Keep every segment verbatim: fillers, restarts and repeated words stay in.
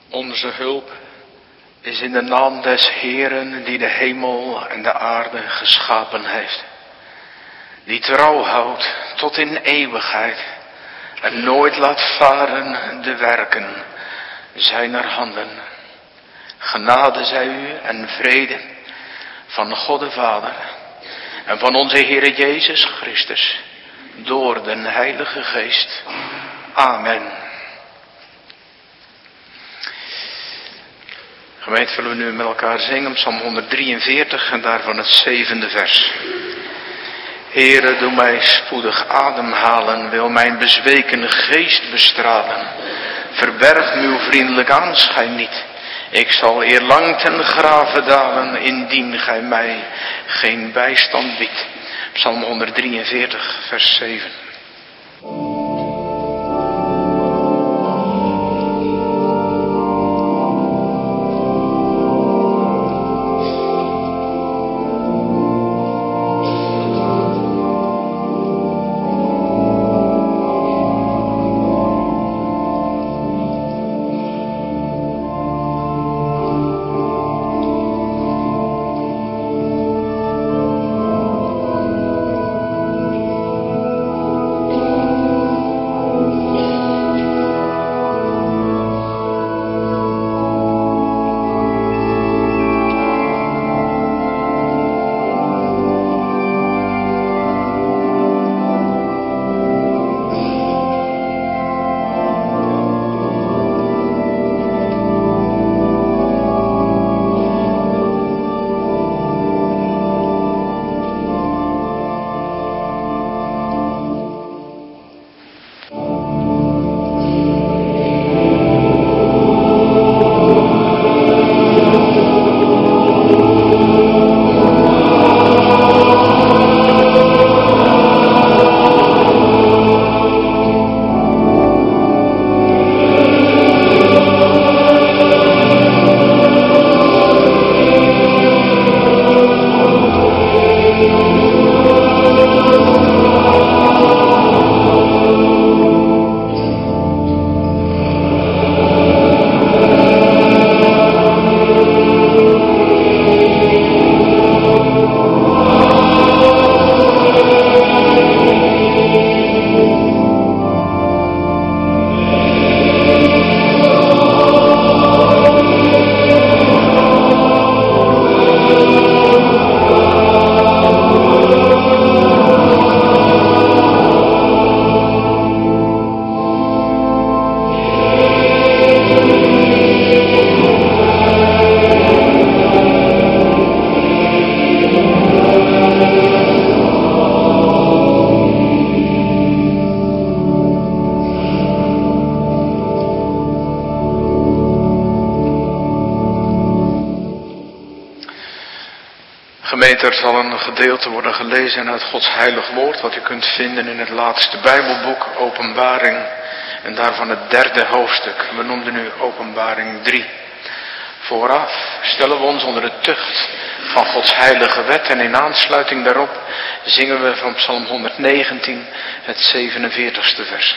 Onze hulp is in de naam des Heeren die de hemel en de aarde geschapen heeft. Die trouw houdt tot in eeuwigheid en nooit laat varen de werken zijner handen. Genade zij u en vrede van God de Vader en van onze Heere Jezus Christus door den Heilige Geest. Amen. Gemeente, willen we nu met elkaar zingen, Psalm honderddrieënveertig en daarvan het zevende vers. Heere, doe mij spoedig ademhalen, wil mijn bezwekene geest bestralen. Verberg me uw vriendelijk aanschijn niet. Ik zal eerlang ten grave dalen, indien gij mij geen bijstand biedt. Psalm honderddrieënveertig, vers zeven. Er zal een gedeelte worden gelezen uit Gods heilig woord, wat u kunt vinden in het laatste Bijbelboek, Openbaring, en daarvan het derde hoofdstuk. We noemden nu Openbaring drie. Vooraf stellen we ons onder de tucht van Gods heilige wet en in aansluiting daarop zingen we van Psalm honderdnegentien het zevenenveertigste vers.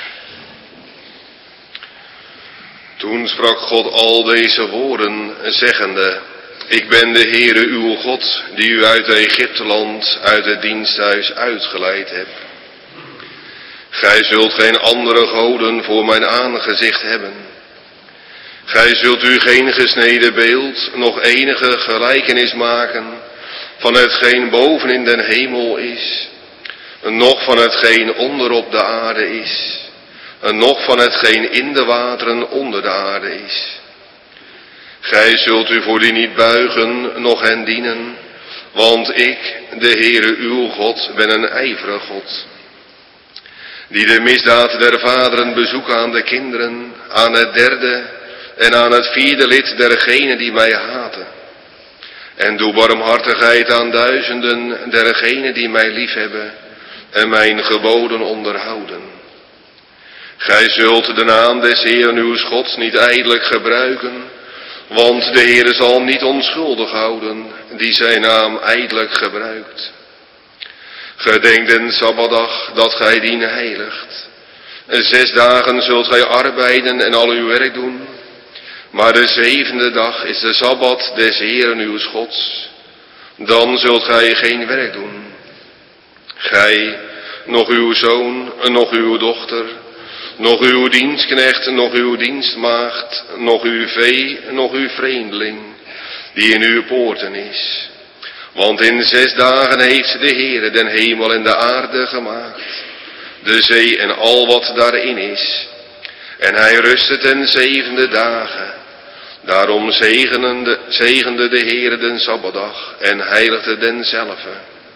Toen sprak God al deze woorden, zeggende: Ik ben de Heere uw God, die u uit Egypteland, uit het diensthuis uitgeleid heb. Gij zult geen andere goden voor mijn aangezicht hebben. Gij zult u geen gesneden beeld, nog enige gelijkenis maken van hetgeen boven in den hemel is, noch van hetgeen onder op de aarde is, en noch van hetgeen in de wateren onder de aarde is. Gij zult u voor die niet buigen, noch hen dienen, want ik, de Heere uw God, ben een ijverig God, die de misdaad der vaderen bezoekt aan de kinderen, aan het derde en aan het vierde lid dergenen die mij haten. En doe barmhartigheid aan duizenden dergenen die mij liefhebben en mijn geboden onderhouden. Gij zult de naam des Heeren uws Gods niet ijdelijk gebruiken, want de Heere zal niet onschuldig houden die zijn naam ijdelijk gebruikt. Gedenk den Sabbatdag dat gij dien heiligt. Zes dagen zult gij arbeiden en al uw werk doen, Maar de zevende dag is de Sabbat des Heeren uws Gods. Dan zult gij geen werk doen. Gij, nog uw zoon, nog uw dochter, nog uw dienstknecht, nog uw dienstmaagd, nog uw vee, nog uw vreemdeling, die in uw poorten is. Want in zes dagen heeft de Heere den hemel en de aarde gemaakt, de zee en al wat daarin is. En hij rustte ten zevende dagen. Daarom zegende, zegende de Heere den Sabbatdag en heiligde denzelve.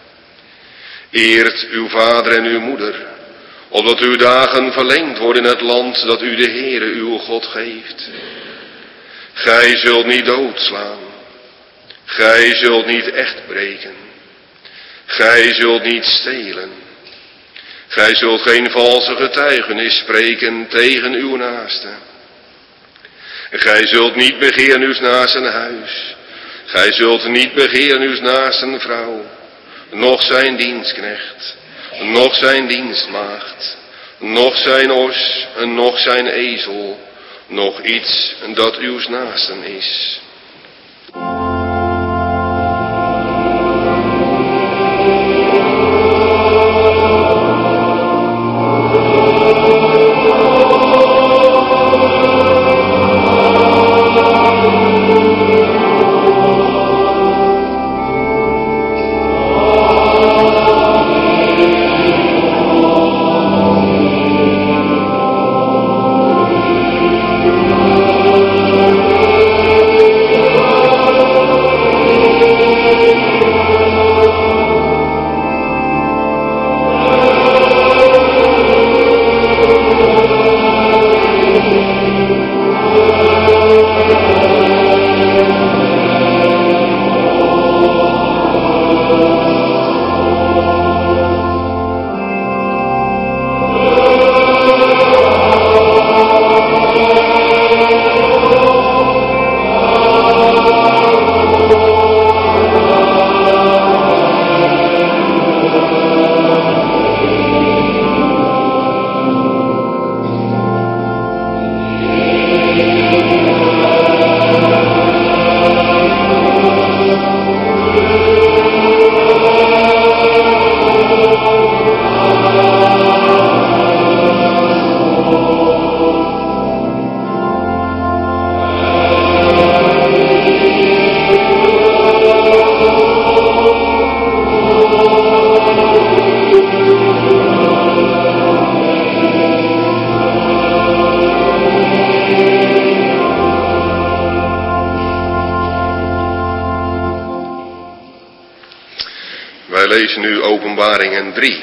Eert uw vader en uw moeder, opdat uw dagen verlengd worden in het land dat u de Heere uw God geeft. Gij zult niet doodslaan. Gij zult niet echt breken. Gij zult niet stelen. Gij zult geen valse getuigenis spreken tegen uw naaste. Gij zult niet begeren uws naasten huis. Gij zult niet begeren uws naasten vrouw, noch zijn dienstknecht, noch zijn dienstmaagd, noch zijn os, noch zijn ezel, noch iets dat uws naasten is. Nu Openbaringen drie.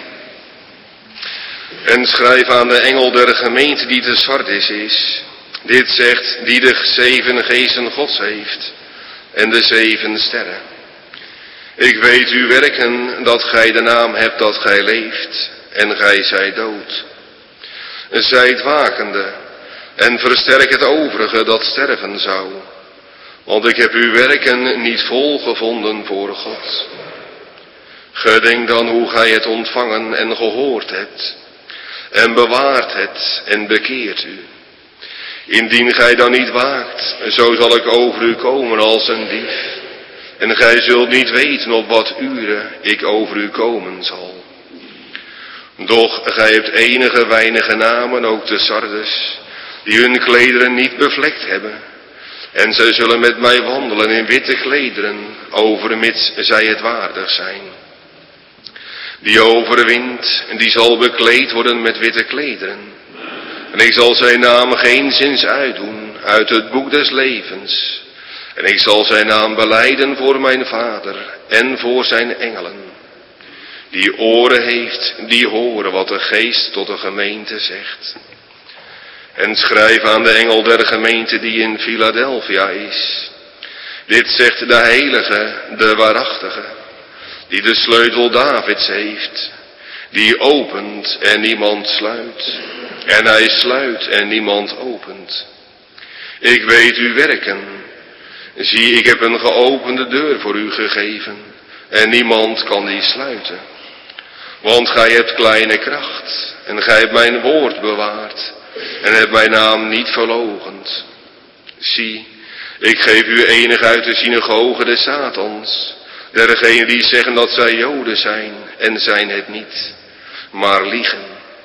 En schrijf aan de engel der gemeente die te Sardis is. Dit zegt die de zeven geesten Gods heeft en de zeven sterren. Ik weet uw werken, dat gij de naam hebt dat gij leeft en gij zijt dood. Zijt wakende en versterk het overige dat sterven zou. Want ik heb uw werken niet vol gevonden voor God. Gedenk dan hoe gij het ontvangen en gehoord hebt, en bewaart het en bekeert u. Indien gij dan niet waakt, zo zal ik over u komen als een dief, en gij zult niet weten op wat uren ik over u komen zal. Doch gij hebt enige weinige namen, ook te Sardes, die hun klederen niet bevlekt hebben, en zij zullen met mij wandelen in witte klederen, overmits zij het waardig zijn. Die overwint, en die zal bekleed worden met witte klederen. En ik zal zijn naam geenszins uitdoen uit het boek des levens. En ik zal zijn naam belijden voor mijn Vader en voor zijn engelen. Die oren heeft, die horen wat de Geest tot de gemeente zegt. En schrijf aan de engel der gemeente die in Philadelphia is. Dit zegt de heilige, de waarachtige, die de sleutel Davids heeft, die opent en niemand sluit, en hij sluit en niemand opent. Ik weet uw werken. Zie, ik heb een geopende deur voor u gegeven, en niemand kan die sluiten. Want gij hebt kleine kracht, en gij hebt mijn woord bewaard, en hebt mijn naam niet verloochend. Zie, Ik geef u enig uit de synagoge des Satans, dergenen die zeggen dat zij Joden zijn en zijn het niet, maar liegen.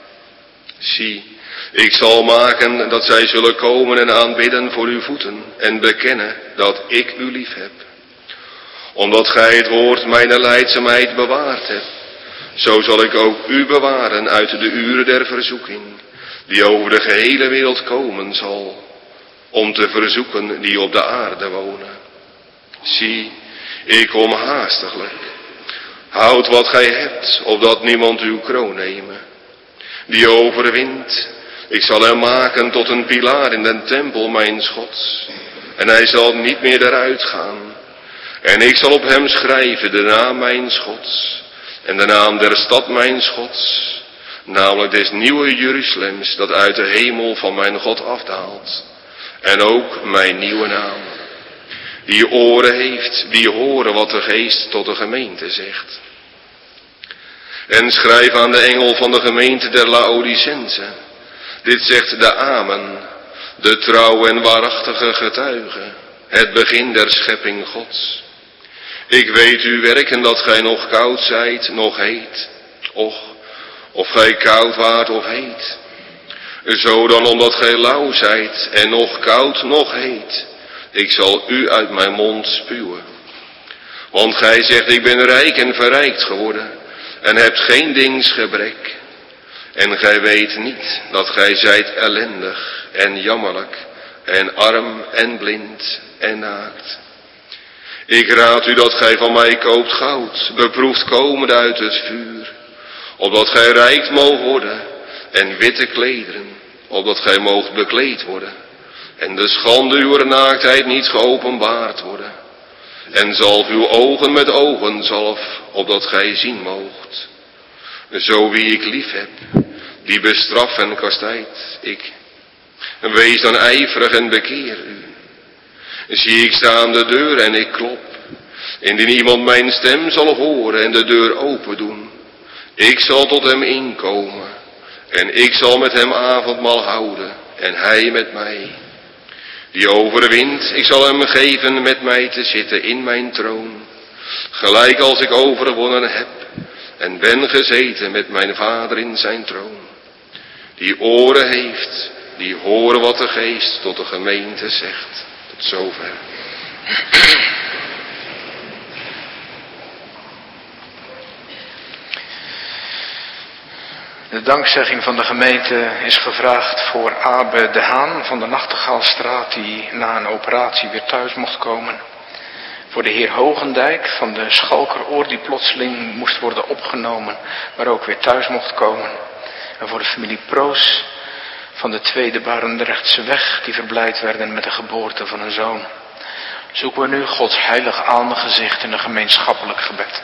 Zie, ik zal maken dat zij zullen komen en aanbidden voor uw voeten en bekennen dat ik u lief heb. Omdat gij het woord mijn lijdzaamheid bewaard hebt, zo zal ik ook u bewaren uit de uren der verzoeking, die over de gehele wereld komen zal, om te verzoeken die op de aarde wonen. Zie, ik kom haastiglijk. Houd wat gij hebt, opdat niemand uw kroon nemen. Die overwint, ik zal hem maken tot een pilaar in den tempel mijns Gods, en hij zal niet meer eruit gaan. En ik zal op hem schrijven de naam mijns Gods, en de naam der stad mijns Gods, namelijk des nieuwe Jeruzalems, dat uit de hemel van mijn God afdaalt, en ook mijn nieuwe naam. Die oren heeft, die horen wat de geest tot de gemeente zegt. En schrijf aan de engel van de gemeente der Laodicense, dit zegt de Amen, de trouwe en waarachtige getuige, het begin der schepping Gods. Ik weet uw werken dat gij nog koud zijt, nog heet. Och, of gij koud waart of heet. Zo dan omdat gij lauw zijt en nog koud, nog heet. Ik zal u uit mijn mond spuwen. Want gij zegt, ik ben rijk en verrijkt geworden en hebt geen dings gebrek. En gij weet niet dat gij zijt ellendig en jammerlijk en arm en blind en naakt. Ik raad u dat gij van mij koopt goud, beproefd komende uit het vuur, opdat gij rijk moogt worden, en witte klederen, opdat gij moogt bekleed worden, en de schande uw naaktheid niet geopenbaard worden. En zalf uw ogen met ogenzalf, opdat gij zien moogt. Zo wie ik lief heb, die bestraf en kastijdt ik. Wees dan ijverig en bekeer u. Zie, ik sta aan de deur en ik klop. Indien iemand mijn stem zal horen en de deur open doen, ik zal tot hem inkomen en ik zal met hem avondmaal houden en hij met mij. Die overwint, ik zal hem geven met mij te zitten in mijn troon, gelijk als ik overwonnen heb en ben gezeten met mijn Vader in zijn troon. Die oren heeft, die horen wat de geest tot de gemeente zegt. Tot zover. De dankzegging van de gemeente is gevraagd voor Abe de Haan van de Nachtegaalstraat, die na een operatie weer thuis mocht komen. Voor de heer Hogendijk van de Schalkeroor, die plotseling moest worden opgenomen, maar ook weer thuis mocht komen. En voor de familie Proos van de Tweede Barendrechtse weg, die verblijd werden met de geboorte van een zoon. Zoeken we nu Gods heilig aangezicht in een gemeenschappelijk gebed.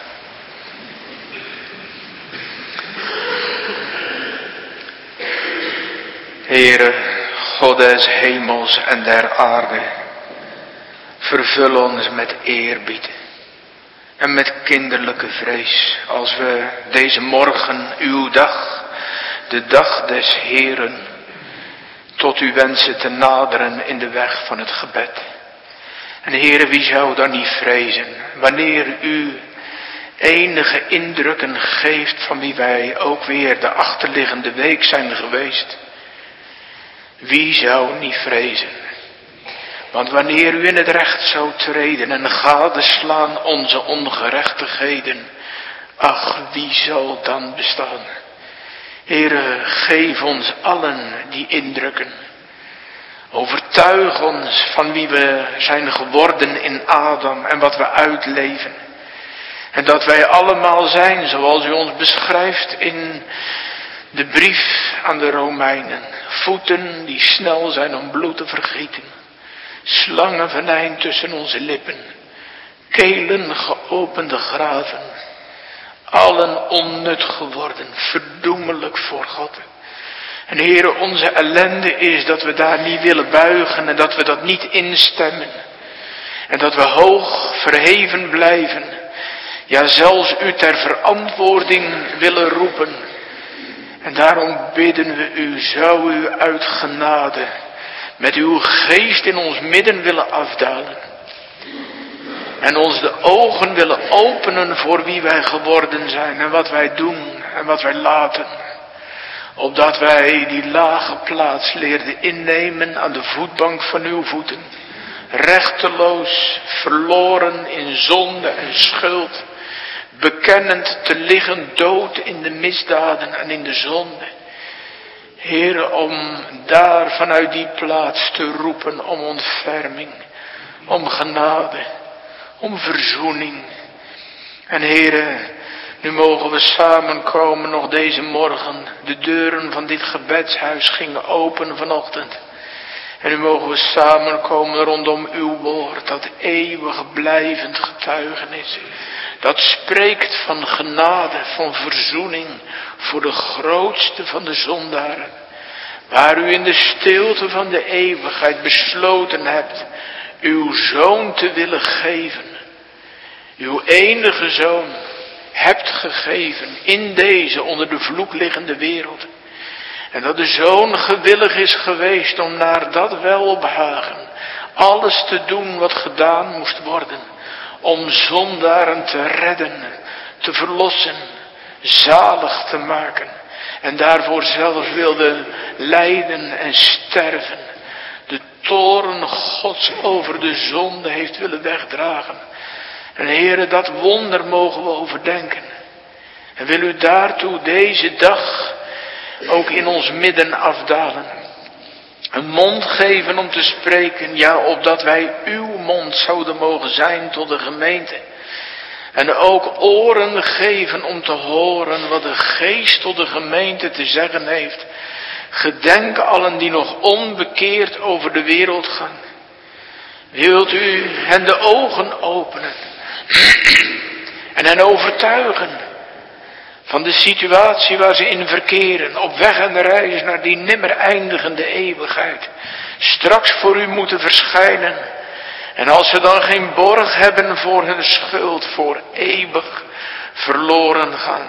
Heere, God des hemels en der aarde, vervul ons met eerbied en met kinderlijke vrees, als we deze morgen, uw dag, de dag des Heeren, tot u wensen te naderen in de weg van het gebed. En Heere, wie zou dan niet vrezen, wanneer u enige indrukken geeft van wie wij ook weer de achterliggende week zijn geweest. Wie zou niet vrezen? Want wanneer u in het recht zou treden en gadeslaan onze ongerechtigheden, ach, wie zal dan bestaan? Heere, geef ons allen die indrukken. Overtuig ons van wie we zijn geworden in Adam en wat we uitleven. En dat wij allemaal zijn zoals u ons beschrijft in de brief aan de Romeinen. Voeten die snel zijn om bloed te vergieten. Slangenvenijn tussen onze lippen. Kelen geopende graven. Allen onnut geworden, verdoemelijk voor God. En Heere, onze ellende is dat we daar niet willen buigen en dat we dat niet instemmen. En dat we hoog verheven blijven. Ja, zelfs u ter verantwoording willen roepen. En daarom bidden we u, zou u uit genade met uw geest in ons midden willen afdalen. En ons de ogen willen openen voor wie wij geworden zijn en wat wij doen en wat wij laten. Opdat wij die lage plaats leerden innemen aan de voetbank van uw voeten. Rechteloos, verloren in zonde en schuld. Bekennend te liggen dood in de misdaden en in de zonde. Heere, om daar vanuit die plaats te roepen om ontferming, om genade, om verzoening. En Heere, nu mogen we samenkomen nog deze morgen. De deuren van dit gebedshuis gingen open vanochtend. En nu mogen we samenkomen rondom uw woord, dat eeuwig blijvend getuigenis. Dat spreekt van genade, van verzoening voor de grootste van de zondaren. Waar u in de stilte van de eeuwigheid besloten hebt uw zoon te willen geven. Uw enige zoon hebt gegeven in deze onder de vloek liggende wereld. En dat de zoon gewillig is geweest om naar dat welbehagen alles te doen wat gedaan moest worden. Om zondaren te redden, te verlossen, zalig te maken. En daarvoor zelf wilde lijden en sterven. De toorn Gods over de zonde heeft willen wegdragen. En Heere, dat wonder mogen we overdenken. En wil u daartoe deze dag ook in ons midden afdalen. Een mond geven om te spreken, ja, opdat wij uw mond zouden mogen zijn tot de gemeente. En ook oren geven om te horen wat de geest tot de gemeente te zeggen heeft. Gedenk allen die nog onbekeerd over de wereld gaan. Wilt u hen de ogen openen en hen overtuigen van de situatie waar ze in verkeren, op weg en reis naar die nimmer eindigende eeuwigheid. Straks voor u moeten verschijnen. En als ze dan geen borg hebben voor hun schuld, voor eeuwig verloren gaan.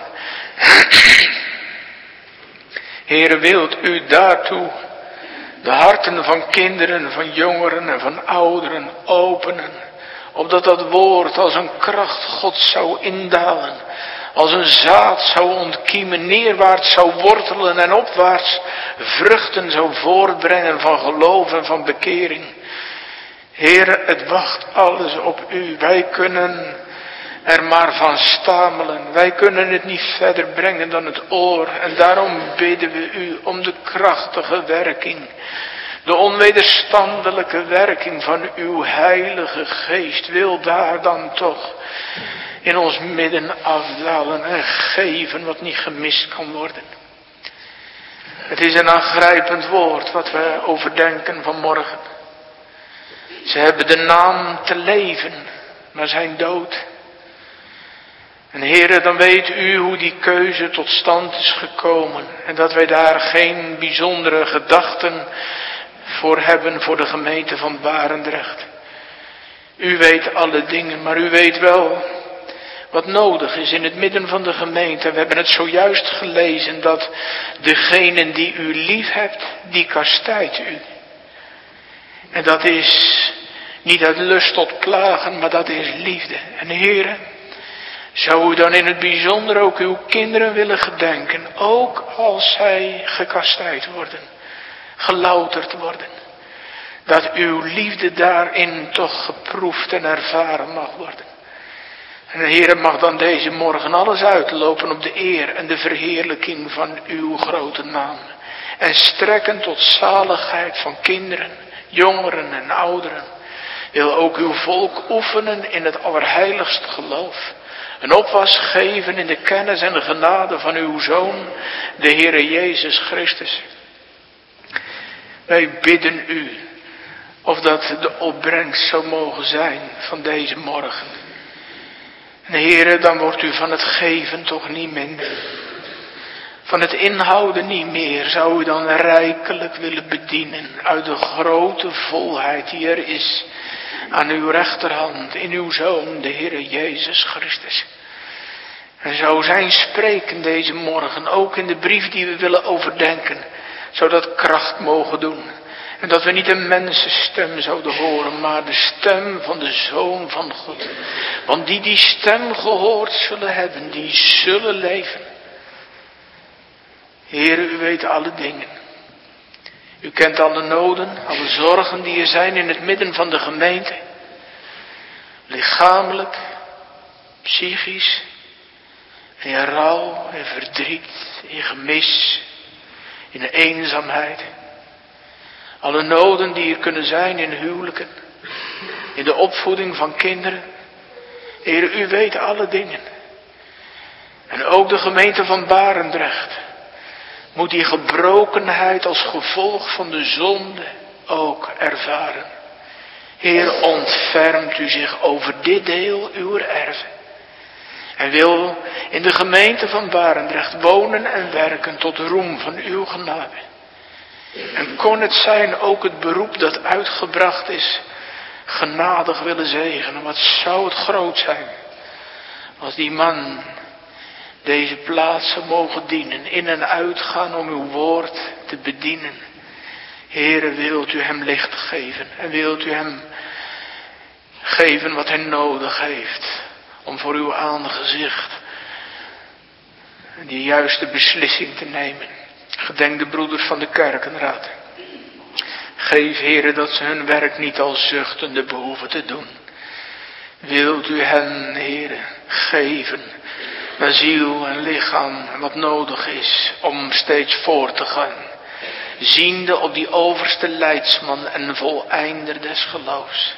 Heere, wilt u daartoe de harten van kinderen, van jongeren en van ouderen openen. Opdat dat woord als een kracht Gods zou indalen. Als een zaad zou ontkiemen, neerwaarts zou wortelen en opwaarts vruchten zou voortbrengen van geloof en van bekering. Heere, het wacht alles op u. Wij kunnen er maar van stamelen. Wij kunnen het niet verder brengen dan het oor. En daarom bidden we u om de krachtige werking. De onwederstandelijke werking van uw heilige geest. Wil daar dan toch in ons midden afdalen en geven wat niet gemist kan worden. Het is een aangrijpend woord wat we overdenken vanmorgen. Ze hebben de naam te leven, maar zijn dood. En Heere, dan weet u hoe die keuze tot stand is gekomen. En dat wij daar geen bijzondere gedachten voor hebben voor de gemeente van Barendrecht. U weet alle dingen, maar u weet wel wat nodig is in het midden van de gemeente. We hebben het zojuist gelezen dat degene die u lief hebt, die kastijdt u. En dat is niet uit lust tot plagen, maar dat is liefde. En Heere, zou u dan in het bijzonder ook uw kinderen willen gedenken, ook als zij gekastijd worden, gelouterd worden. Dat uw liefde daarin toch geproefd en ervaren mag worden. En de Heere, mag dan deze morgen alles uitlopen op de eer en de verheerlijking van uw grote naam. En strekken tot zaligheid van kinderen, jongeren en ouderen. Wil ook uw volk oefenen in het allerheiligste geloof. Een opwas geven in de kennis en de genade van uw Zoon, de Heere Jezus Christus. Wij bidden u of dat de opbrengst zou mogen zijn van deze morgen. En Heere, dan wordt u van het geven toch niet minder. Van het inhouden niet meer. Zou u dan rijkelijk willen bedienen uit de grote volheid die er is aan uw rechterhand in uw Zoon, de Heere Jezus Christus. En zou zijn spreken deze morgen, ook in de brief die we willen overdenken, zou dat kracht mogen doen. En dat we niet een mensenstem zouden horen, maar de stem van de Zoon van God. Want die die stem gehoord zullen hebben, die zullen leven. Heere, u weet alle dingen. U kent alle noden, alle zorgen die er zijn in het midden van de gemeente. Lichamelijk, psychisch, in rouw, in verdriet, in gemis, in eenzaamheid. Alle noden die er kunnen zijn in huwelijken, in de opvoeding van kinderen. Heer, u weet alle dingen. En ook de gemeente van Barendrecht moet die gebrokenheid als gevolg van de zonde ook ervaren. Heer, ontfermt u zich over dit deel uw erven. En wil in de gemeente van Barendrecht wonen en werken tot roem van uw genade. En kon het zijn ook het beroep dat uitgebracht is, genadig willen zegenen. Wat zou het groot zijn als die man deze plaats zou mogen dienen, in en uitgaan om uw woord te bedienen. Heere, wilt u hem licht geven en wilt u hem geven wat hij nodig heeft om voor uw aangezicht die juiste beslissing te nemen. Gedenk de broeders van de kerkenraad. Geef, Heere, dat ze hun werk niet als zuchtende behoeven te doen. Wilt u hen, Heere, geven naar ziel en lichaam wat nodig is om steeds voort te gaan. Ziende op die overste leidsman en voleinder des geloofs.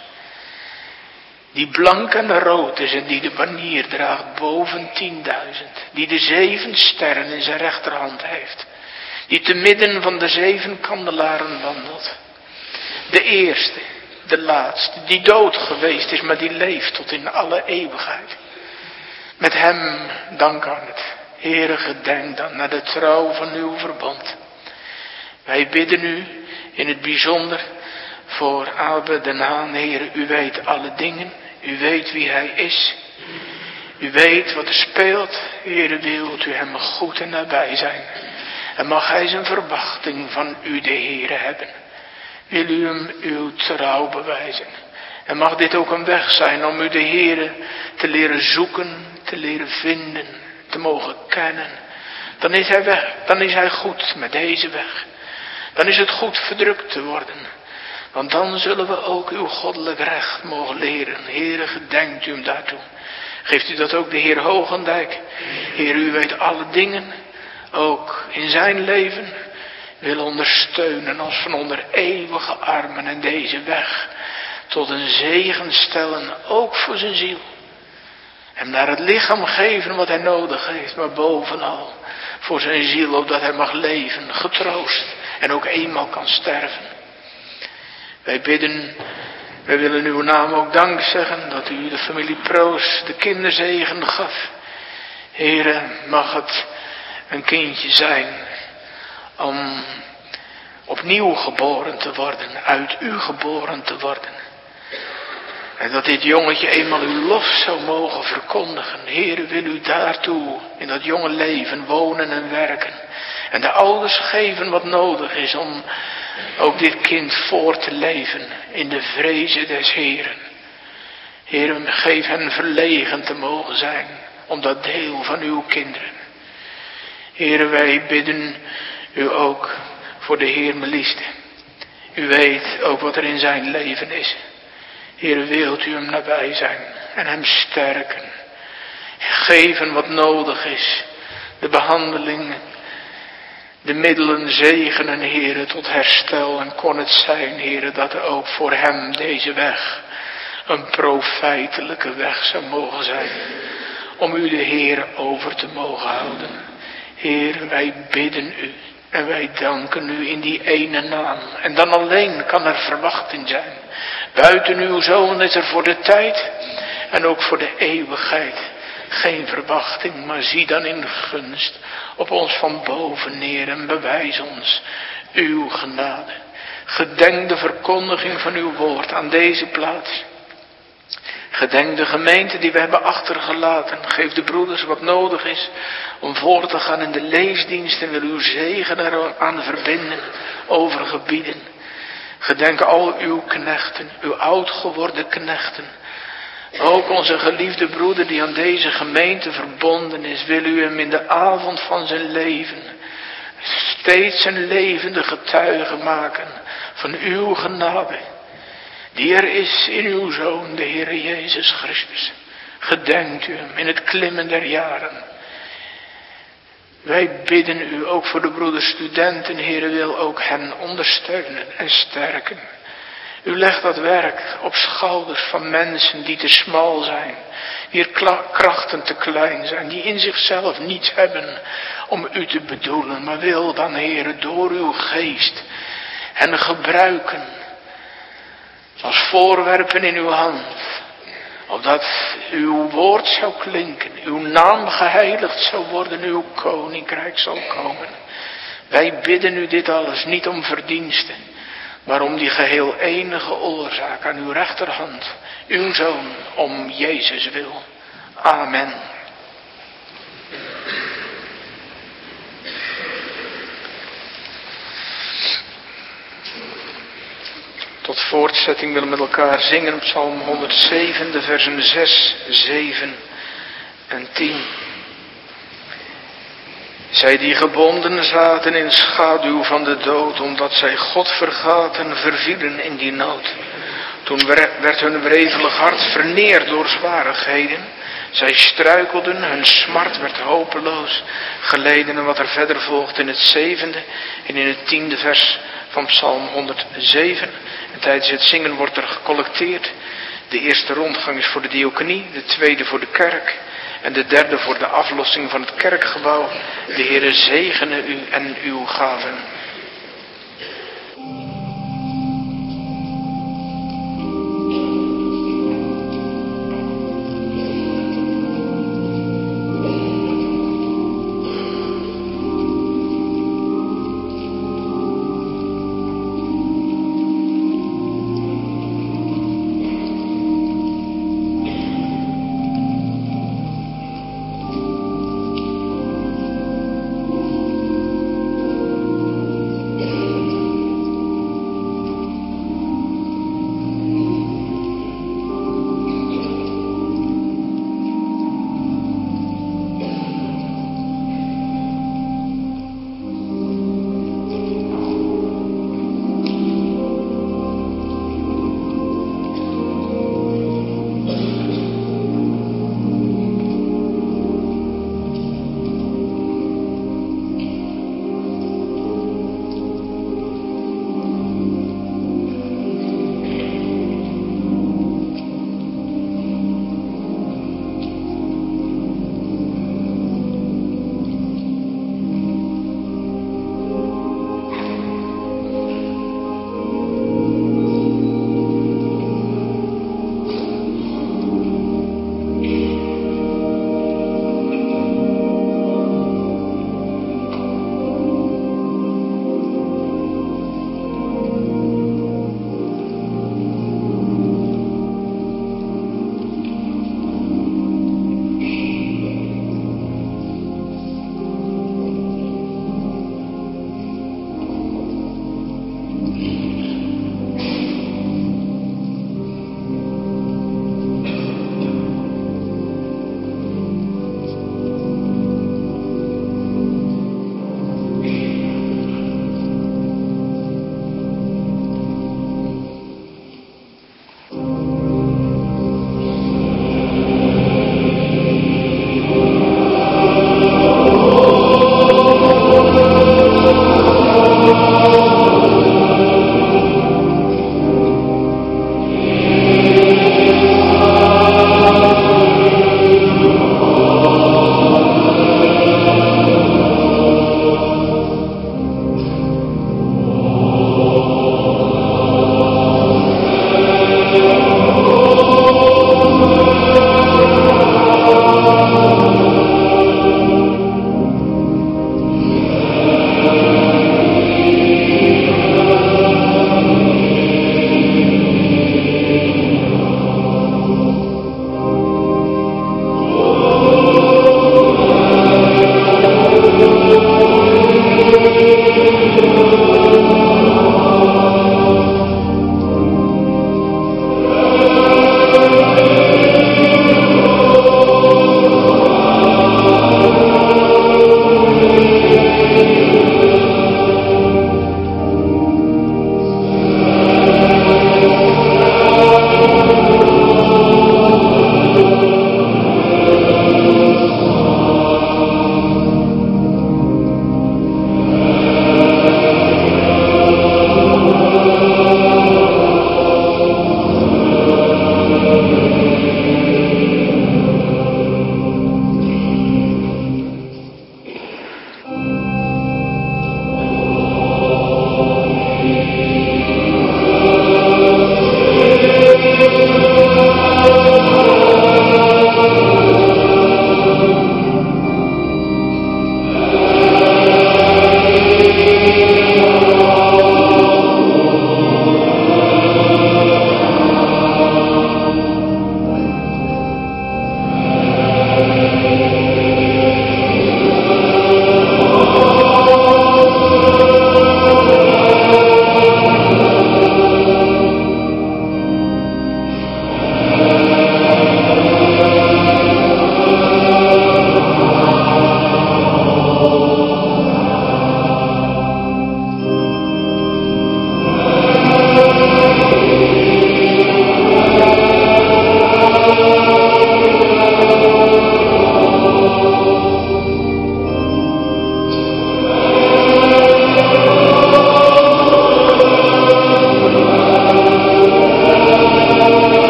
Die blank en rood is en die de banier draagt boven tienduizend. Die de zeven sterren in zijn rechterhand heeft. Die te midden van de zeven kandelaren wandelt. De eerste, de laatste, die dood geweest is, maar die leeft tot in alle eeuwigheid. Met hem dank aan het. Heere, gedenk dan naar de trouw van uw verbond. Wij bidden u in het bijzonder voor Abe den Haan. Heere, u weet alle dingen. U weet wie hij is. U weet wat er speelt. Heere, wilt u hem goed en nabij zijn. En mag hij zijn verwachting van u, de Heere, hebben. Wil u hem uw trouw bewijzen. En mag dit ook een weg zijn om u, de Heere, te leren zoeken, te leren vinden, te mogen kennen. Dan is hij weg, dan is hij goed met deze weg. Dan is het goed verdrukt te worden. Want dan zullen we ook uw goddelijk recht mogen leren. Heere, gedenkt u hem daartoe. Geeft u dat ook de Heer Hogendijk. Heer, u weet alle dingen. Ook in zijn leven wil ondersteunen als van onder eeuwige armen en deze weg tot een zegen stellen, ook voor zijn ziel. Hem naar het lichaam geven wat hij nodig heeft, maar bovenal voor zijn ziel, opdat hij mag leven, getroost en ook eenmaal kan sterven. Wij bidden, wij willen uw naam ook dank zeggen dat u de familie Proos de kinderzegen gaf. Heere, mag het een kindje zijn om opnieuw geboren te worden, uit u geboren te worden. En dat dit jongetje eenmaal uw lof zou mogen verkondigen. Heere, wil u daartoe in dat jonge leven wonen en werken. En de ouders geven wat nodig is om ook dit kind voor te leven in de vrezen des Heeren. Heere, geef hen verlegen te mogen zijn om dat deel van uw kinderen. Heere, wij bidden u ook voor de Heer Melieste. U weet ook wat er in zijn leven is. Heere, wilt u hem nabij zijn en hem sterken. Geven wat nodig is. De behandelingen, de middelen zegenen, Heere, tot herstel. En kon het zijn, Heere, dat er ook voor hem deze weg een profijtelijke weg zou mogen zijn. Om u, de Heer, over te mogen houden. Heer, wij bidden u en wij danken u in die ene naam. En dan alleen kan er verwachting zijn. Buiten uw Zoon is er voor de tijd en ook voor de eeuwigheid geen verwachting. Maar zie dan in gunst op ons van boven neer en bewijs ons uw genade. Gedenk de verkondiging van uw woord aan deze plaats. Gedenk de gemeente die we hebben achtergelaten. Geef de broeders wat nodig is om voor te gaan in de leesdienst. En wil uw zegen eraan verbinden over gebieden. Gedenk al uw knechten, uw oud geworden knechten. Ook onze geliefde broeder die aan deze gemeente verbonden is, wil u hem in de avond van zijn leven steeds een levende getuige maken van uw genade, die er is in uw Zoon, de Heere Jezus Christus. Gedenkt u hem in het klimmen der jaren. Wij bidden u ook voor de broeders studenten, Heere, wil ook hen ondersteunen en sterken. U legt dat werk op schouders van mensen die te smal zijn, die er krachten te klein zijn, die in zichzelf niets hebben om u te bedoelen, maar wil dan, Heere, door uw geest hen gebruiken als voorwerpen in uw hand, opdat uw woord zou klinken, uw naam geheiligd zou worden, uw koninkrijk zal komen. Wij bidden u dit alles niet om verdiensten, maar om die geheel enige oorzaak aan uw rechterhand, uw Zoon, om Jezus wil. Amen. Tot voortzetting willen we met elkaar zingen op Psalm honderdzeven, de versen zes, zeven en tien. Zij die gebonden zaten in schaduw van de dood, omdat zij God vergaten, vervielen in die nood. Toen werd hun wrevelig hart verneerd door zwarigheden. Zij struikelden, hun smart werd hopeloos geleden. En wat er verder volgt in het zevende en in het tiende vers van Psalm honderdzeven. En tijdens het zingen wordt er gecollecteerd. De eerste rondgang is voor de diaconie, de tweede voor de kerk en de derde voor de aflossing van het kerkgebouw. De Heere zegene u en uw gaven.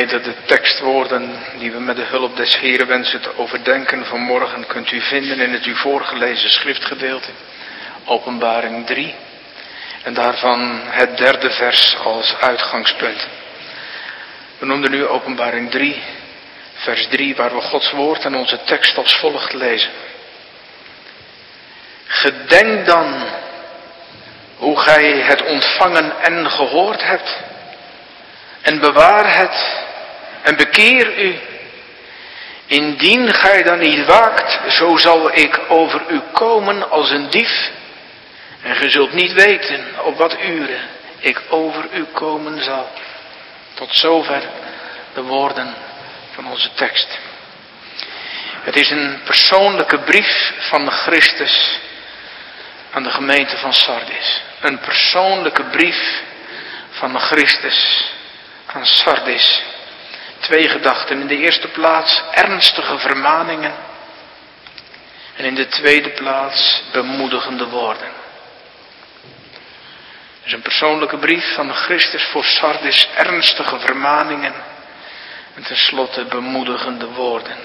Gemeente, de tekstwoorden die we met de hulp des Heren wensen te overdenken vanmorgen kunt u vinden in het u voorgelezen schriftgedeelte, Openbaring drie. En daarvan het derde vers als uitgangspunt. We noemden nu Openbaring drie, vers drie, waar we Gods woord en onze tekst als volgt lezen. Gedenk dan hoe gij het ontvangen en gehoord hebt. En bewaar het en bekeer u. Indien gij dan niet waakt, zo zal ik over u komen als een dief. En gij zult niet weten op wat uren ik over u komen zal. Tot zover de woorden van onze tekst. Het is een persoonlijke brief van Christus aan de gemeente van Sardis. Een persoonlijke brief van Christus aan Sardis. Twee gedachten. In de eerste plaats ernstige vermaningen. En in de tweede plaats bemoedigende woorden. Dus een persoonlijke brief van Christus voor Sardis, ernstige vermaningen. En tenslotte bemoedigende woorden.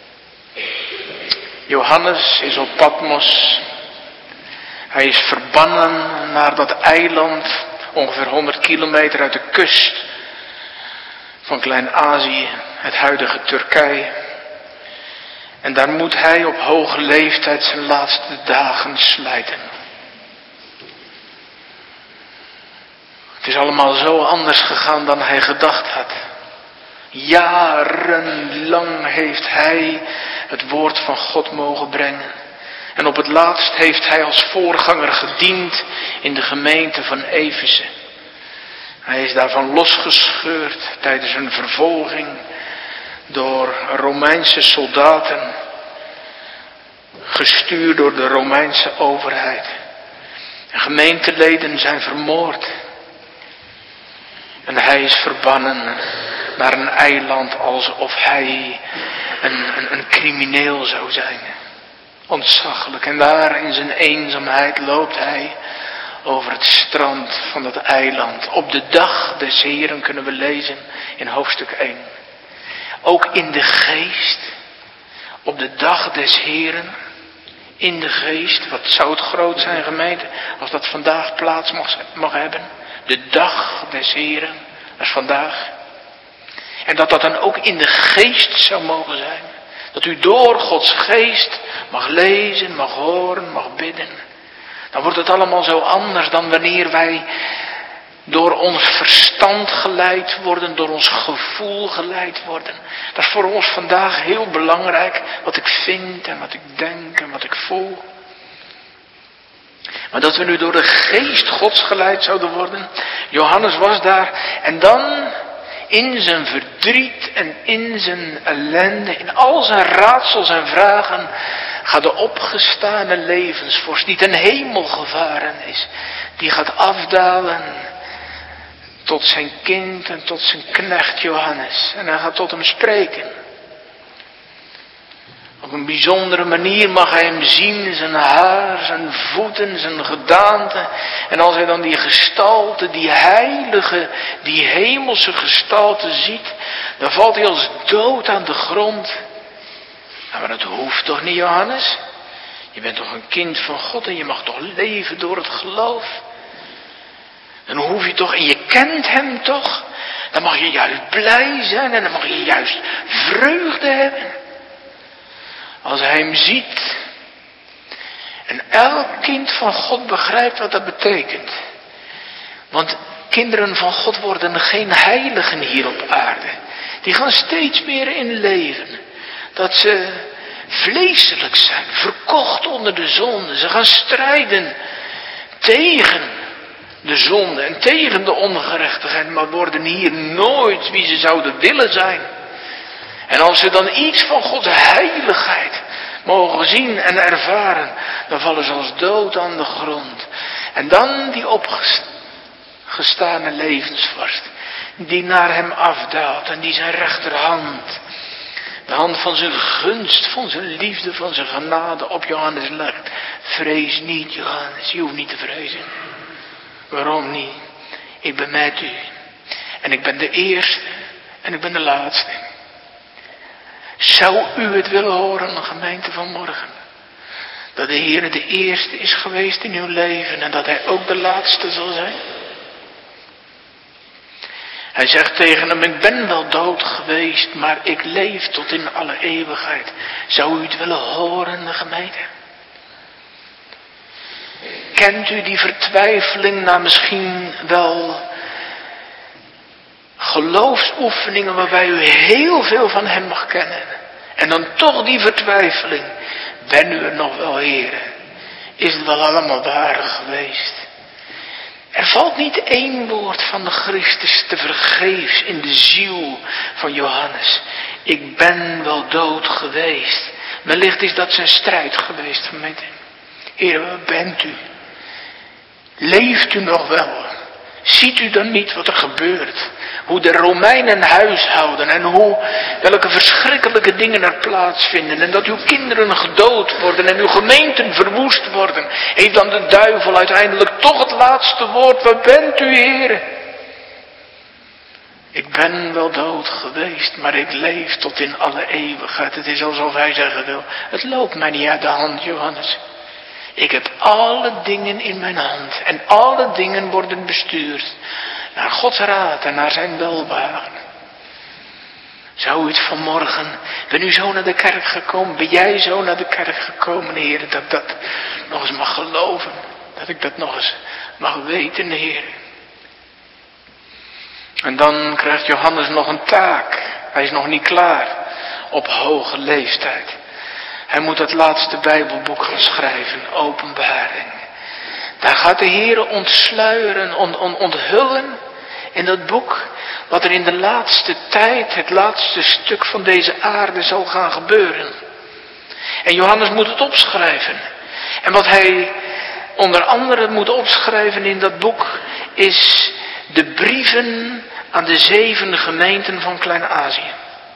Johannes is op Patmos. Hij is verbannen naar dat eiland, ongeveer honderd kilometer uit de kust van Klein-Azië, het huidige Turkije. En daar moet hij op hoge leeftijd zijn laatste dagen slijten. Het is allemaal zo anders gegaan dan hij gedacht had. Jarenlang heeft hij het woord van God mogen brengen. En op het laatst heeft hij als voorganger gediend in de gemeente van Efeze. Hij is daarvan losgescheurd tijdens een vervolging door Romeinse soldaten. Gestuurd door de Romeinse overheid. En gemeenteleden zijn vermoord. En hij is verbannen naar een eiland alsof hij een, een, een crimineel zou zijn. Ontzaglijk. En daar in zijn eenzaamheid loopt hij over het strand van dat eiland. Op de dag des Heren kunnen we lezen in hoofdstuk één. Ook in de geest. Op de dag des Heren. In de geest. Wat zou het groot zijn, gemeente, als dat vandaag plaats mag, mag hebben. De dag des Heren. Dat is vandaag. En dat dat dan ook in de geest zou mogen zijn. Dat u door Gods geest mag lezen, mag horen, mag bidden. Dan wordt het allemaal zo anders dan wanneer wij door ons verstand geleid worden, door ons gevoel geleid worden. Dat is voor ons vandaag heel belangrijk, wat ik vind en wat ik denk en wat ik voel. Maar dat we nu door de geest Gods geleid zouden worden. Johannes was daar en dan in zijn verdriet en in zijn ellende, in al zijn raadsels en vragen, gaat de opgestane levensvorst, die ten hemel gevaren is, die gaat afdalen tot zijn kind en tot zijn knecht Johannes. En hij gaat tot hem spreken. Op een bijzondere manier mag hij hem zien, zijn haar, zijn voeten, zijn gedaante. En als hij dan die gestalte, die heilige, die hemelse gestalte ziet, dan valt hij als dood aan de grond. Ja, maar dat hoeft toch niet, Johannes? Je bent toch een kind van God en je mag toch leven door het geloof? Dan hoef je toch, en je kent hem toch? Dan mag je juist blij zijn en dan mag je juist vreugde hebben. Als hij hem ziet. En elk kind van God begrijpt wat dat betekent. Want kinderen van God worden geen heiligen hier op aarde. Die gaan steeds meer in leven. Dat ze vleeselijk zijn, verkocht onder de zonde. Ze gaan strijden tegen de zonde en tegen de ongerechtigheid, maar worden hier nooit wie ze zouden willen zijn. En als ze dan iets van Gods heiligheid mogen zien en ervaren, dan vallen ze als dood aan de grond. En dan die opgestane levensvorst, die naar hem afdaalt en die zijn rechterhand, de hand van zijn gunst, van zijn liefde, van zijn genade op Johannes legt. Vrees niet, Johannes, je hoeft niet te vrezen. Waarom niet? Ik ben met u. En ik ben de eerste En ik ben de laatste. Zou u het willen horen, gemeente van morgen? Dat de Heer de eerste is geweest in uw leven en dat hij ook de laatste zal zijn? Hij zegt tegen hem, ik ben wel dood geweest, maar ik leef tot in alle eeuwigheid. Zou u het willen horen, gemeente? Kent u die vertwijfeling na misschien wel geloofsoefeningen waarbij u heel veel van hem mag kennen? En dan toch die vertwijfeling. Ben u er nog wel, heren? Is het wel allemaal waar geweest? Er valt niet één woord van de Christus te vergeefs in de ziel van Johannes. Ik ben wel dood geweest. Wellicht is dat zijn strijd geweest, gemeente. Heer, waar bent u? Leeft u nog wel? Ziet u dan niet wat er gebeurt? Hoe de Romeinen huishouden en hoe, welke verschrikkelijke dingen er plaatsvinden. En dat uw kinderen gedood worden en uw gemeenten verwoest worden. Heeft dan de duivel uiteindelijk toch het laatste woord? Waar bent u, Heer? Ik ben wel dood geweest, maar ik leef tot in alle eeuwigheid. Het is alsof hij zeggen wil, het loopt mij niet uit de hand, Johannes. Ik heb alle dingen in mijn hand en alle dingen worden bestuurd naar Gods raad en naar zijn welbehagen. Zou u het vanmorgen, ben u zo naar de kerk gekomen, ben jij zo naar de kerk gekomen, Heer, dat ik dat nog eens mag geloven, dat ik dat nog eens mag weten, Heer. En dan krijgt Johannes nog een taak, hij is nog niet klaar op hoge leeftijd. Hij moet het laatste Bijbelboek gaan schrijven, Openbaring. Daar gaat de Heer ontsluieren, on, on, onthullen in dat boek wat er in de laatste tijd, het laatste stuk van deze aarde zal gaan gebeuren. En Johannes moet het opschrijven. En wat hij onder andere moet opschrijven in dat boek is de brieven aan de zeven gemeenten van Klein-Azië.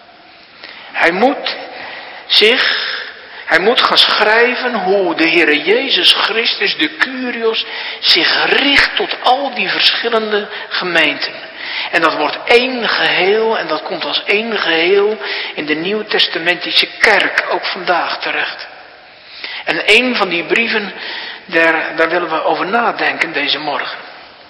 Hij moet zich... Hij moet gaan schrijven hoe de Heere Jezus Christus, de Kyrios, zich richt tot al die verschillende gemeenten. En dat wordt één geheel en dat komt als één geheel in de Nieuwtestamentische kerk, ook vandaag terecht. En een van die brieven, daar, daar willen we over nadenken deze morgen.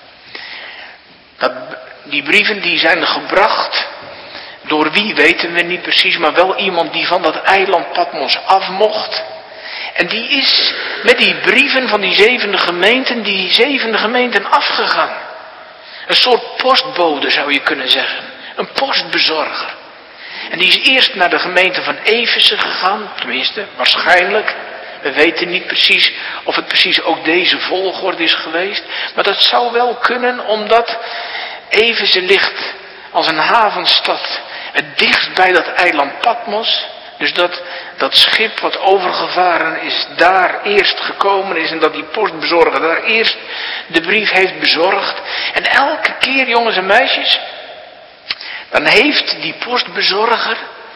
Dat, die brieven die zijn gebracht... Door wie weten we niet precies, maar wel iemand die van dat eiland Patmos af mocht. En die is met die brieven van die zevende gemeenten, die zevende gemeenten afgegaan. Een soort postbode zou je kunnen zeggen. Een postbezorger. En die is eerst naar de gemeente van Efeze gegaan, tenminste, waarschijnlijk. We weten niet precies of het precies ook deze volgorde is geweest. Maar dat zou wel kunnen, omdat Efeze ligt als een havenstad het dichtst bij dat eiland Patmos. Dus dat, dat schip wat overgevaren is, daar eerst gekomen is. En dat die postbezorger daar eerst de brief heeft bezorgd. En elke keer, jongens en meisjes, dan heeft die postbezorger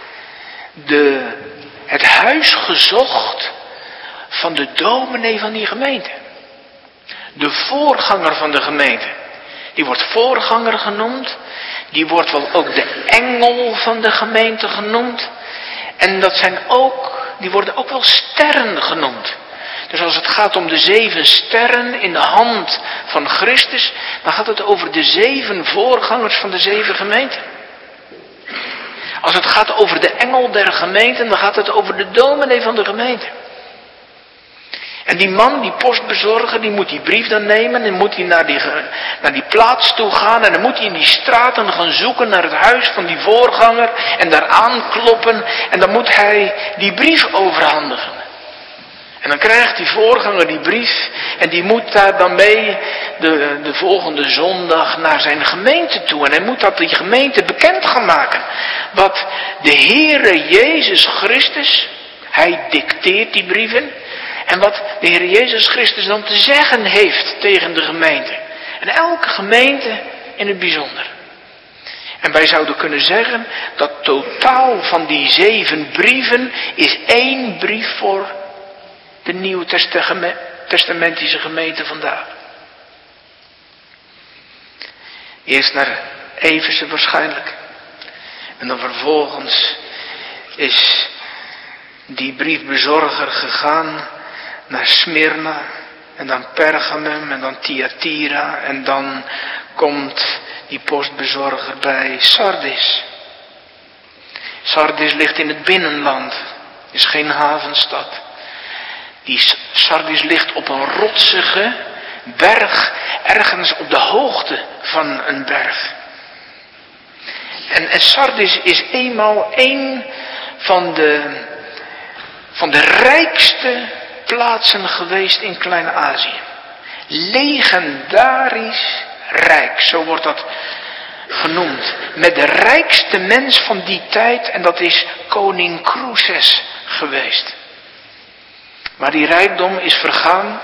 de, het huis gezocht van de dominee van die gemeente. De voorganger van de gemeente. Die wordt voorganger genoemd. Die wordt wel ook de engel van de gemeente genoemd. En dat zijn ook, die worden ook wel sterren genoemd. Dus als het gaat om de zeven sterren in de hand van Christus, dan gaat het over de zeven voorgangers van de zeven gemeenten. Als het gaat over de engel der gemeenten, dan gaat het over de dominee van de gemeente. En die man, die postbezorger, die moet die brief dan nemen en moet hij naar die, naar die plaats toe gaan. En dan moet hij in die straten gaan zoeken naar het huis van die voorganger en daar aankloppen. En dan moet hij die brief overhandigen. En dan krijgt die voorganger die brief en die moet daar dan mee de, de volgende zondag naar zijn gemeente toe. En hij moet dat die gemeente bekend gaan maken. Wat de Heere Jezus Christus, hij dicteert die brieven. En wat de Heer Jezus Christus dan te zeggen heeft tegen de gemeente. En elke gemeente in het bijzonder. En wij zouden kunnen zeggen dat totaal van die zeven brieven is één brief voor de Nieuwtestamentische gemeente vandaag. Eerst naar Efeze waarschijnlijk. En dan vervolgens is die briefbezorger gegaan naar Smyrna. En dan Pergamum en dan Thyatira. En dan komt die postbezorger bij Sardis. Sardis ligt in het binnenland. Is geen havenstad. Die Sardis ligt op een rotsige berg. Ergens op de hoogte van een berg. En, en Sardis is eenmaal een van de, van de rijkste plaatsen geweest in Klein-Azië. Legendarisch rijk, zo wordt dat genoemd. Met de rijkste mens van die tijd, en dat is koning Croesus geweest. Maar die rijkdom is vergaan.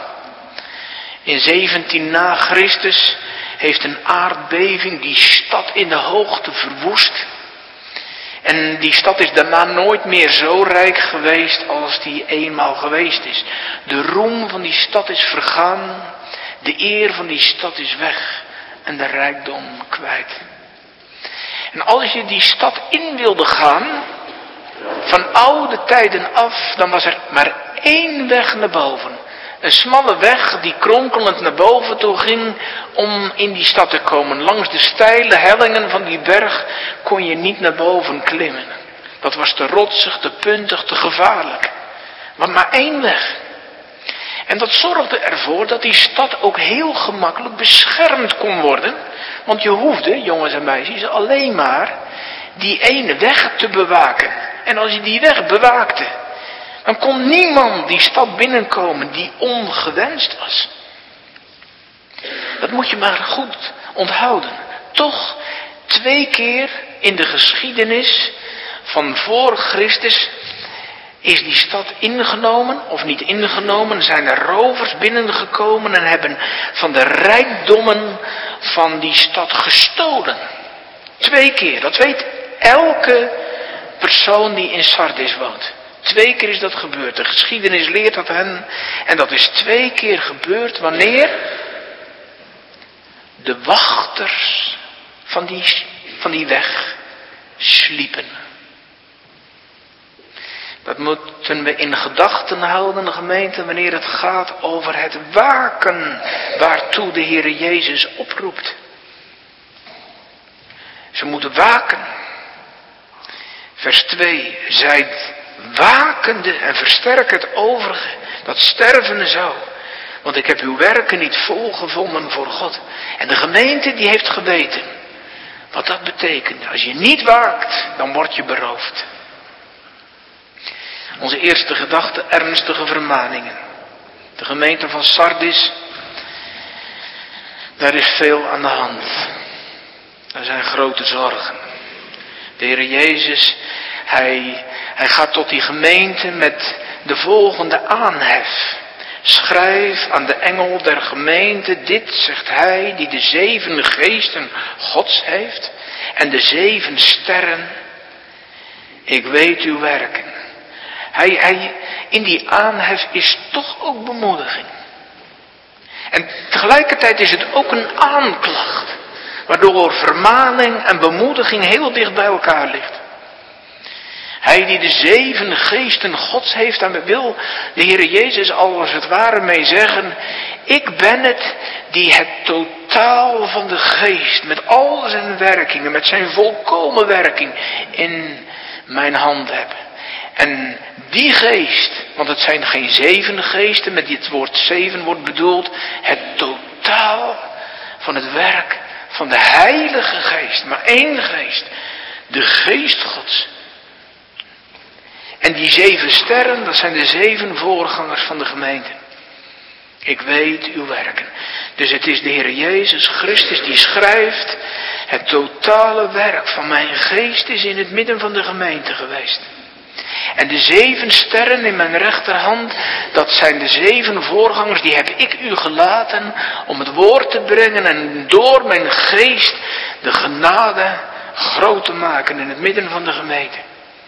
In zeventien na Christus heeft een aardbeving die stad in de hoogte verwoest. En die stad is daarna nooit meer zo rijk geweest als die eenmaal geweest is. De roem van die stad is vergaan. De eer van die stad is weg. En de rijkdom kwijt. En als je die stad in wilde gaan, van oude tijden af, dan was er maar één weg naar boven. Een smalle weg die kronkelend naar boven toe ging om in die stad te komen. Langs de steile hellingen van die berg kon je niet naar boven klimmen. Dat was te rotsig, te puntig, te gevaarlijk. Maar maar één weg. En dat zorgde ervoor dat die stad ook heel gemakkelijk beschermd kon worden. Want je hoefde, jongens en meisjes, alleen maar die ene weg te bewaken. En als je die weg bewaakte, dan kon niemand die stad binnenkomen die ongewenst was. Dat moet je maar goed onthouden. Toch twee keer in de geschiedenis van voor Christus is die stad ingenomen of niet ingenomen. Zijn er rovers binnengekomen en hebben van de rijkdommen van die stad gestolen. Twee keer, dat weet elke persoon die in Sardis woont. Twee keer is dat gebeurd. De geschiedenis leert dat hen. En dat is twee keer gebeurd wanneer de wachters van die, van die weg sliepen. Dat moeten we in gedachten houden, gemeente, wanneer het gaat over het waken waartoe de Heere Jezus oproept. Ze moeten waken. Vers twee, zijt wakende en versterk het overige, dat stervende zou. Want ik heb uw werken niet volgevonden voor God. En de gemeente die heeft geweten wat dat betekent. Als je niet waakt, dan word je beroofd. Onze eerste gedachte, ernstige vermaningen. De gemeente van Sardis, daar is veel aan de hand. Er zijn grote zorgen. De Heer Jezus, hij, hij gaat tot die gemeente met de volgende aanhef. Schrijf aan de engel der gemeente, dit zegt hij die de zeven geesten Gods heeft en de zeven sterren. Ik weet uw werken. Hij, hij, in die aanhef is toch ook bemoediging. En tegelijkertijd is het ook een aanklacht, waardoor vermaning en bemoediging heel dicht bij elkaar ligt. Hij die de zeven geesten Gods heeft, en wil de Heere Jezus al als het ware mee zeggen, ik ben het die het totaal van de geest, met al zijn werkingen, met zijn volkomen werking in mijn hand heb. En die geest, want het zijn geen zeven geesten, met dit woord zeven wordt bedoeld, het totaal van het werk van de Heilige Geest, maar één geest, de geest Gods. En die zeven sterren, dat zijn de zeven voorgangers van de gemeente. Ik weet uw werken. Dus het is de Heer Jezus Christus die schrijft, het totale werk van mijn geest is in het midden van de gemeente geweest. En de zeven sterren in mijn rechterhand, dat zijn de zeven voorgangers, die heb ik u gelaten om het woord te brengen en door mijn geest de genade groot te maken in het midden van de gemeente.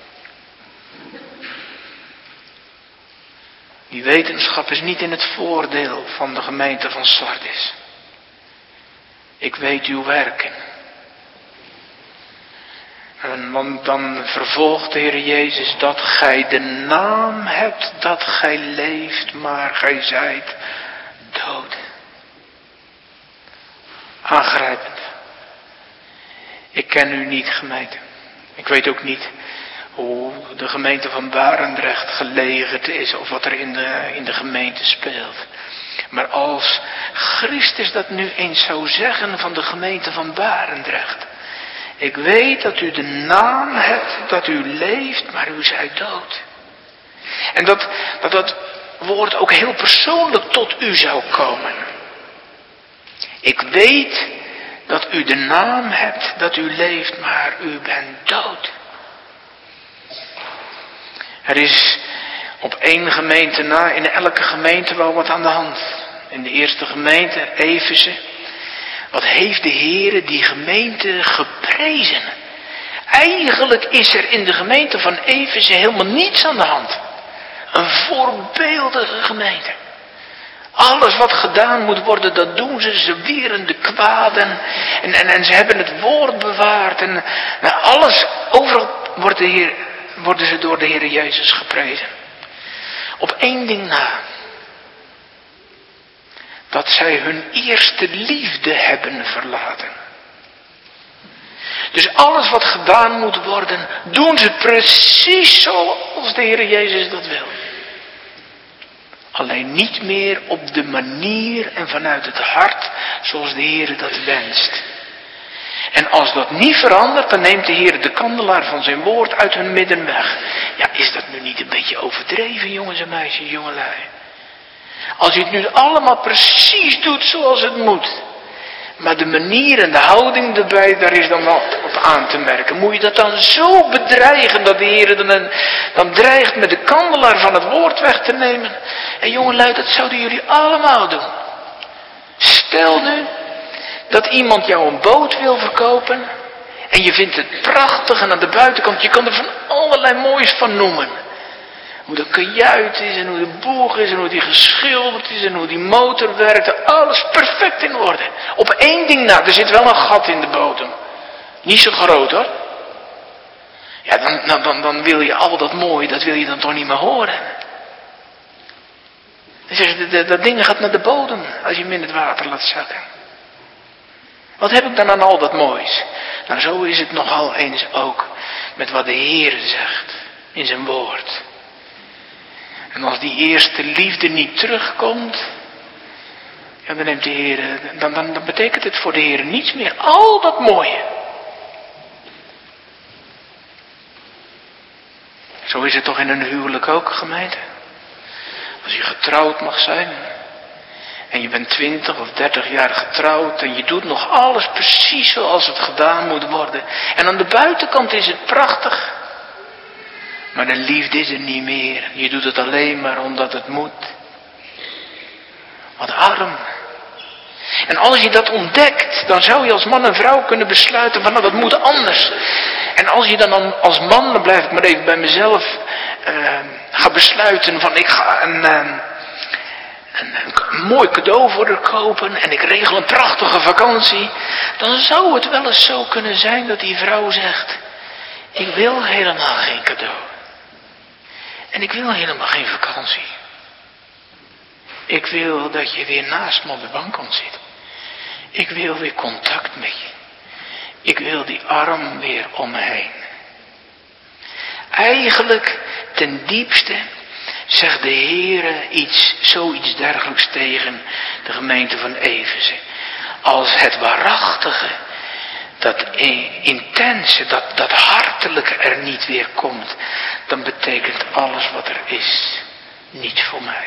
Die wetenschap is niet in het voordeel van de gemeente van Sardis. Ik weet uw werken. En want dan vervolgt de Heer Jezus dat gij de naam hebt dat gij leeft, maar gij zijt dood. Aangrijpend. Ik ken u niet, gemeente. Ik weet ook niet hoe de gemeente van Barendrecht gelegerd is of wat er in de, in de gemeente speelt. Maar als Christus dat nu eens zou zeggen van de gemeente van Barendrecht. Ik weet dat u de naam hebt, dat u leeft, maar u zijt dood. En dat dat, dat woord ook heel persoonlijk tot u zou komen. Ik weet dat u de naam hebt, dat u leeft, maar u bent dood. Er is op één gemeente na, in elke gemeente wel wat aan de hand. In de eerste gemeente, Efeze. Wat heeft de Heere die gemeente geprezen? Eigenlijk is er in de gemeente van Efeze helemaal niets aan de hand. Een voorbeeldige gemeente. Alles wat gedaan moet worden, dat doen ze. Ze weren de kwaden. En, en, en ze hebben het woord bewaard. En nou, alles, overal wordt de Heer, worden ze door de Heer Jezus geprezen. Op één ding na. Dat zij hun eerste liefde hebben verlaten. Dus alles wat gedaan moet worden, doen ze precies zoals de Heer Jezus dat wil. Alleen niet meer op de manier en vanuit het hart zoals de Heer dat wenst. En als dat niet verandert, dan neemt de Heer de kandelaar van zijn woord uit hun midden weg. Ja, is dat nu niet een beetje overdreven, jongens en meisjes, jongelui? Als u het nu allemaal precies doet zoals het moet. Maar de manier en de houding erbij, daar is dan wel op aan te merken. Moet je dat dan zo bedreigen dat de Heer dan, dan dreigt met de kandelaar van het woord weg te nemen? En jongelui, dat zouden jullie allemaal doen. Stel nu dat iemand jou een boot wil verkopen. En je vindt het prachtig en aan de buitenkant, je kan er van allerlei moois van noemen. Hoe de kajuit is en hoe de boeg is en hoe die geschilderd is en hoe die motor werkt. Alles perfect in orde. Op één ding na, er zit wel een gat in de bodem. Niet zo groot hoor. Ja, dan, dan, dan, dan wil je al dat mooi, dat wil je dan toch niet meer horen. Dan zeg je, dat, dat ding gaat naar de bodem als je hem in het water laat zakken. Wat heb ik dan aan al dat moois? Nou, zo is het nogal eens ook met wat de Heer zegt in zijn woord. En als die eerste liefde niet terugkomt, ja, dan neemt de Heer, dan, dan, dan betekent het voor de Heer niets meer. Al dat mooie. Zo is het toch in een huwelijk ook, gemeente? Als je getrouwd mag zijn. En je bent twintig of dertig jaar getrouwd. En je doet nog alles precies zoals het gedaan moet worden. En aan de buitenkant is het prachtig. Maar de liefde is er niet meer. Je doet het alleen maar omdat het moet. Wat arm. En als je dat ontdekt, dan zou je als man en vrouw kunnen besluiten van nou, dat moet anders. En als je dan als man, dan blijf ik maar even bij mezelf, uh, ga besluiten van ik ga een, uh, een, een mooi cadeau voor haar kopen en ik regel een prachtige vakantie. Dan zou het wel eens zo kunnen zijn dat die vrouw zegt, ik wil helemaal geen cadeau. En ik wil helemaal geen vakantie. Ik wil dat je weer naast me op de bank komt zitten. Ik wil weer contact met je. Ik wil die arm weer om me heen. Eigenlijk ten diepste zegt de Heere iets, zoiets dergelijks tegen de gemeente van Efeze. Als het waarachtige, dat intense, dat, dat hartelijke er niet weer komt, dan betekent alles wat er is niet voor mij.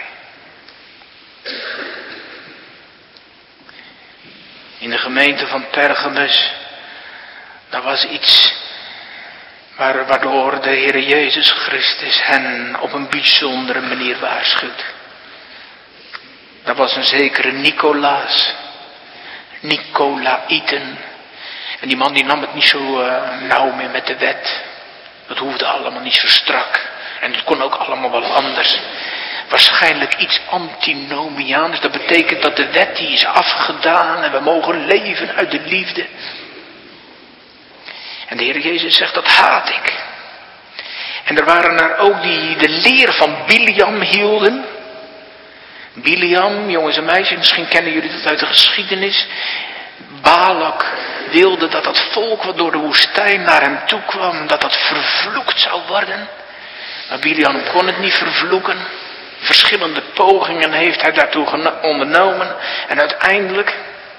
In de gemeente van Pergamus, daar was iets waardoor de Heer Jezus Christus hen op een bijzondere manier waarschuwt. Daar was een zekere Nicolaas, Nicolaïten. En die man die nam het niet zo uh, nauw meer met de wet. Dat hoefde allemaal niet zo strak. En het kon ook allemaal wel anders. Waarschijnlijk iets antinomiaans. Dat betekent dat de wet die is afgedaan en we mogen leven uit de liefde. En de Heer Jezus zegt, dat haat ik. En er waren er ook die de leer van Biliam hielden. Biliam, jongens en meisjes, misschien kennen jullie dat uit de geschiedenis. Balak wilde dat dat volk wat door de woestijn naar hem toe kwam, dat dat vervloekt zou worden. Maar Biliam kon het niet vervloeken. Verschillende pogingen heeft hij daartoe ondernomen. En uiteindelijk,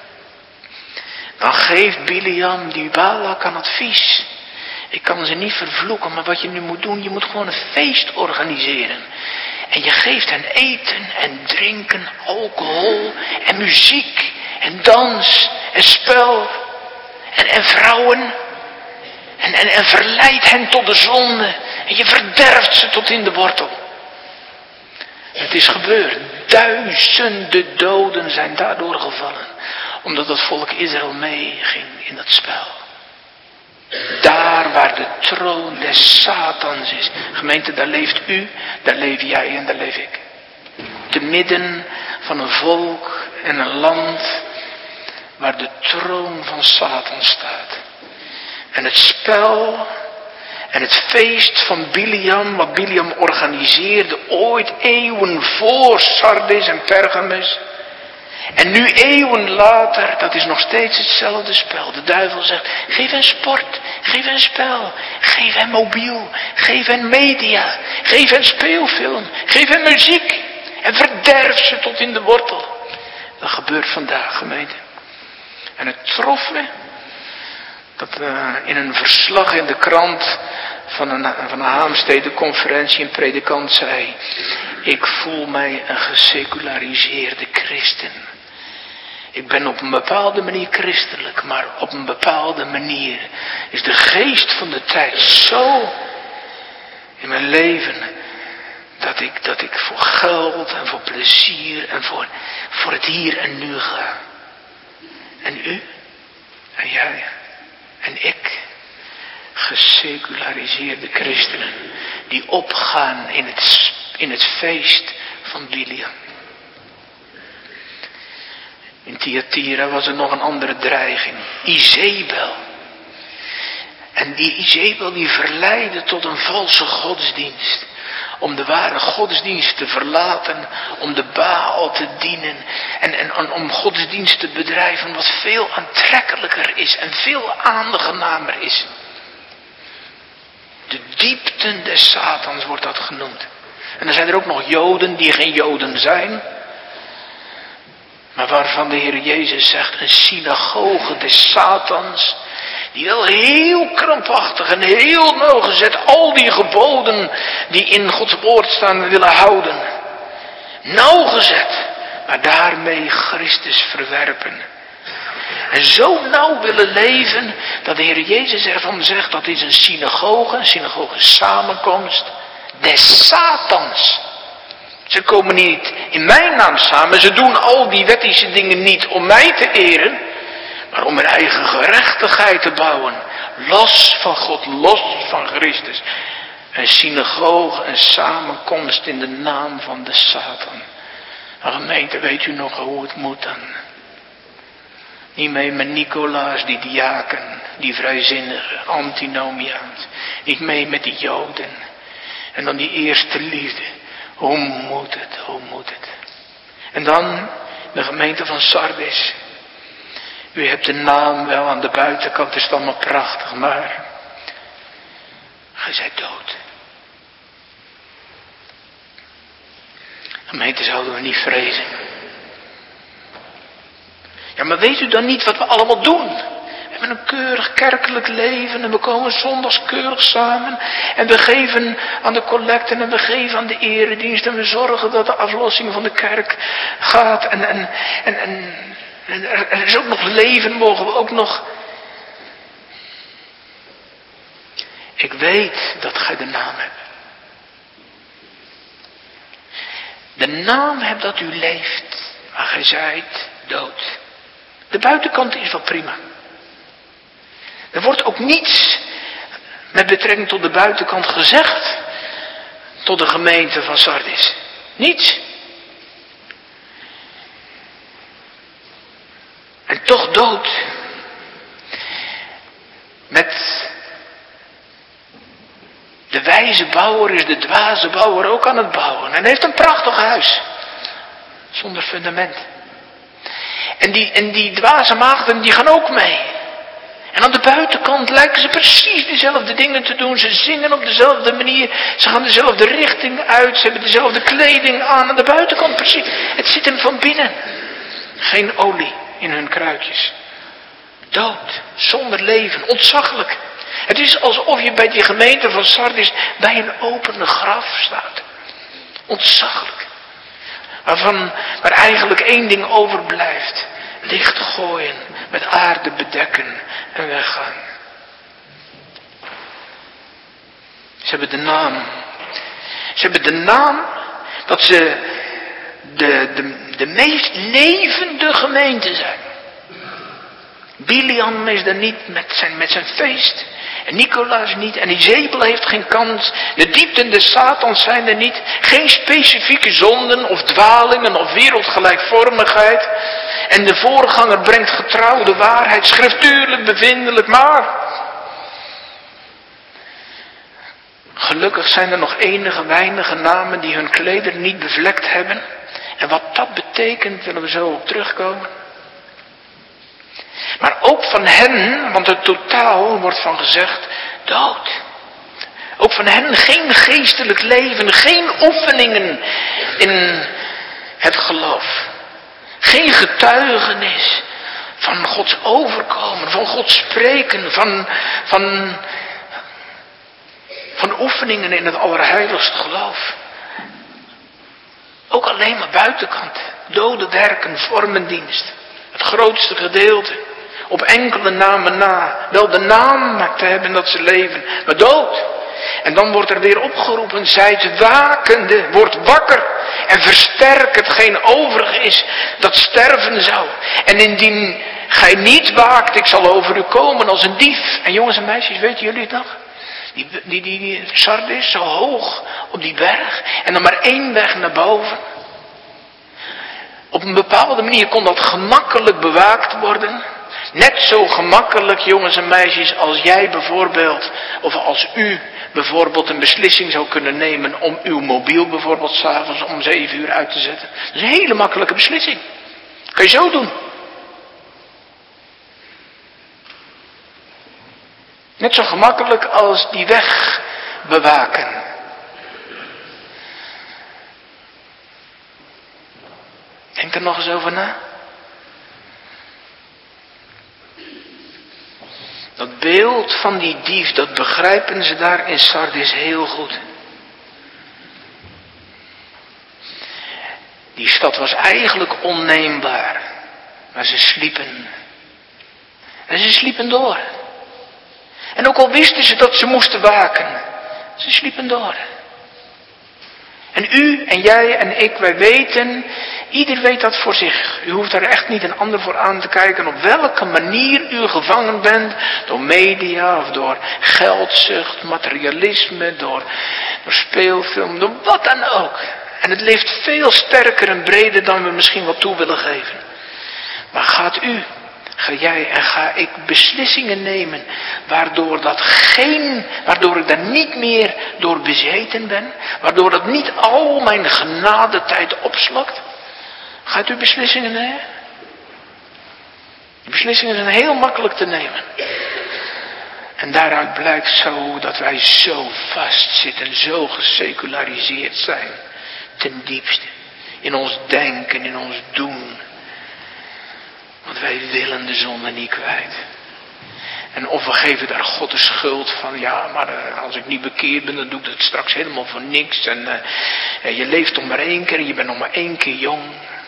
dan geeft Biliam die Balak een advies. Ik kan ze niet vervloeken, maar wat je nu moet doen, je moet gewoon een feest organiseren. En je geeft hen eten en drinken, alcohol en muziek en dans en spel en, en vrouwen. En, en, en verleidt hen tot de zonde. En je verderft ze tot in de wortel. Het is gebeurd. Duizenden doden zijn daardoor gevallen. Omdat het volk Israël meeging in dat spel. Daar waar de troon des Satans is. Gemeente, daar leeft u, daar leef jij en daar leef ik. Te midden van een volk en een land waar de troon van Satan staat. En het spel en het feest van Biliam, wat Biliam organiseerde ooit eeuwen voor Sardis en Pergamus. En nu eeuwen later, dat is nog steeds hetzelfde spel. De duivel zegt, geef hen sport, geef hen spel, geef hen mobiel, geef hen media, geef hen speelfilm, geef hen muziek. En verderf ze tot in de wortel. Dat gebeurt vandaag, gemeente. En het trof me, dat uh, in een verslag in de krant van een, van een Haamstede conferentie een predikant zei, ik voel mij een geseculariseerde christen. Ik ben op een bepaalde manier christelijk, maar op een bepaalde manier is de geest van de tijd zo in mijn leven, dat ik, dat ik voor geld en voor plezier en voor, voor het hier en nu ga. En u, en jij, en ik, geseculariseerde christenen, die opgaan in het, in het feest van Biliam. In Thyatira was er nog een andere dreiging. Izebel. En die Izebel die verleidde tot een valse godsdienst. Om de ware godsdienst te verlaten. Om de Baal te dienen. En, en om godsdienst te bedrijven wat veel aantrekkelijker is. En veel aangenamer is. De diepten des Satans wordt dat genoemd. En dan zijn er ook nog Joden die geen Joden zijn. Maar waarvan de Heer Jezus zegt, een synagoge des Satans, die wel heel krampachtig en heel nauwgezet al die geboden die in Gods woord staan willen houden. Nauwgezet, maar daarmee Christus verwerpen. En zo nauw willen leven, dat de Heer Jezus ervan zegt, dat is een synagoge, een synagoge samenkomst des Satans. Ze komen niet in mijn naam samen. Ze doen al die wettische dingen niet om mij te eren. Maar om hun eigen gerechtigheid te bouwen. Los van God, los van Christus. Een synagoge, een samenkomst in de naam van de Satan. Maar gemeente, weet u nog hoe het moet dan? Niet mee met Nicolaas, die diaken, die vrijzinnige, antinomiaans. Niet mee met die Joden. En dan die eerste liefde. Hoe moet het, hoe moet het? En dan de gemeente van Sardis. U hebt de naam wel aan de buitenkant, is het allemaal prachtig, maar gij zijt dood. Gemeente, zouden we niet vrezen. Ja, maar weet u dan niet wat we allemaal doen? We hebben een keurig kerkelijk leven en we komen zondags keurig samen. En we geven aan de collecten en we geven aan de eredienst. En we zorgen dat de aflossing van de kerk gaat. En, en, en, en, en er, er is ook nog leven, mogen we ook nog. Ik weet dat gij de naam hebt. De naam hebt dat u leeft, maar gij zijt dood. De buitenkant is wel prima. Er wordt ook niets met betrekking tot de buitenkant gezegd tot de gemeente van Sardis. Niets. En toch dood. Met wijze bouwer is de dwaze bouwer ook aan het bouwen. En hij heeft een prachtig huis. Zonder fundament. En die, en die dwaze maagden die gaan ook mee. En aan de buitenkant lijken ze precies dezelfde dingen te doen. Ze zingen op dezelfde manier. Ze gaan dezelfde richting uit. Ze hebben dezelfde kleding aan. Aan de buitenkant precies. Het zit hem van binnen. Geen olie in hun kruikjes. Dood. Zonder leven. Ontzaglijk. Het is alsof je bij die gemeente van Sardis bij een opene graf staat. Ontzaglijk. Waarvan, waar eigenlijk één ding overblijft. Licht gooien, met aarde bedekken en weggaan. Ze hebben de naam. Ze hebben de naam dat ze de, de, de meest levende gemeente zijn. Biliam is er niet met zijn, met zijn feest. En Nicolaas niet. En Izebel heeft geen kans. De diepten des Satans zijn er niet. Geen specifieke zonden of dwalingen of wereldgelijkvormigheid. En de voorganger brengt getrouw de waarheid. Schriftuurlijk, bevindelijk, maar... Gelukkig zijn er nog enige weinige namen die hun kleder niet bevlekt hebben. En wat dat betekent willen we zo op terugkomen. Maar ook van hen, want het totaal wordt van gezegd, dood. Ook van hen geen geestelijk leven, geen oefeningen in het geloof. Geen getuigenis van Gods overkomen, van Gods spreken, van, van, van oefeningen in het allerheiligste geloof. Ook alleen maar buitenkant, dode werken, vormendienst. Het grootste gedeelte. Op enkele namen na. Wel de naam te hebben dat ze leven. Maar dood. En dan wordt er weer opgeroepen. Zijt wakende. Word wakker. En versterk hetgeen overig is. Dat sterven zou. En indien gij niet waakt. Ik zal over u komen als een dief. En jongens en meisjes, weten jullie het nog? Die, die, die, die Sardis zo hoog op die berg. En dan maar één weg naar boven. Op een bepaalde manier kon dat gemakkelijk bewaakt worden. Net zo gemakkelijk, jongens en meisjes, als jij bijvoorbeeld, of als u bijvoorbeeld een beslissing zou kunnen nemen om uw mobiel bijvoorbeeld 's avonds om zeven uur uit te zetten. Dat is een hele makkelijke beslissing. Kan je zo doen. Net zo gemakkelijk als die weg bewaken. Denk er nog eens over na. Dat beeld van die dief, dat begrijpen ze daar in Sardis heel goed. Die stad was eigenlijk onneembaar. Maar ze sliepen. En ze sliepen door. En ook al wisten ze dat ze moesten waken. Ze sliepen door. En u en jij en ik, wij weten, ieder weet dat voor zich. U hoeft daar echt niet een ander voor aan te kijken op welke manier u gevangen bent. Door media of door geldzucht, materialisme, door, door speelfilm, door wat dan ook. En het leeft veel sterker en breder dan we misschien wat toe willen geven. Maar gaat u, ga jij en ga ik beslissingen nemen waardoor dat geen, waardoor ik daar niet meer door bezeten ben, waardoor dat niet al mijn genadetijd opslakt? Gaat u beslissingen nemen? Die beslissingen zijn heel makkelijk te nemen. En daaruit blijkt zo dat wij zo vastzitten, zo geseculariseerd zijn, ten diepste, in ons denken, in ons doen. Want wij willen de zonde niet kwijt. En of we geven daar God de schuld van, ja, maar uh, als ik niet bekeerd ben, dan doe ik het straks helemaal voor niks. En uh, je leeft nog maar één keer en je bent nog maar één keer jong.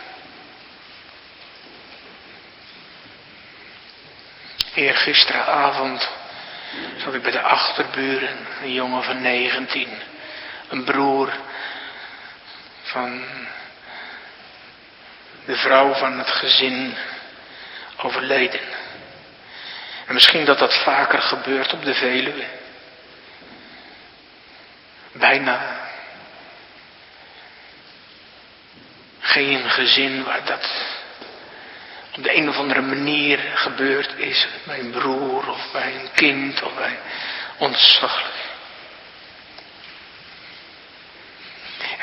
Eergisteravond zat ik bij de achterburen, een jongen van negentien. Een broer van de vrouw van het gezin overleden. En misschien dat dat vaker gebeurt op de Veluwe. Bijna geen gezin waar dat op de een of andere manier gebeurd is. Bij een broer of bij een kind of bij ontzaglijk.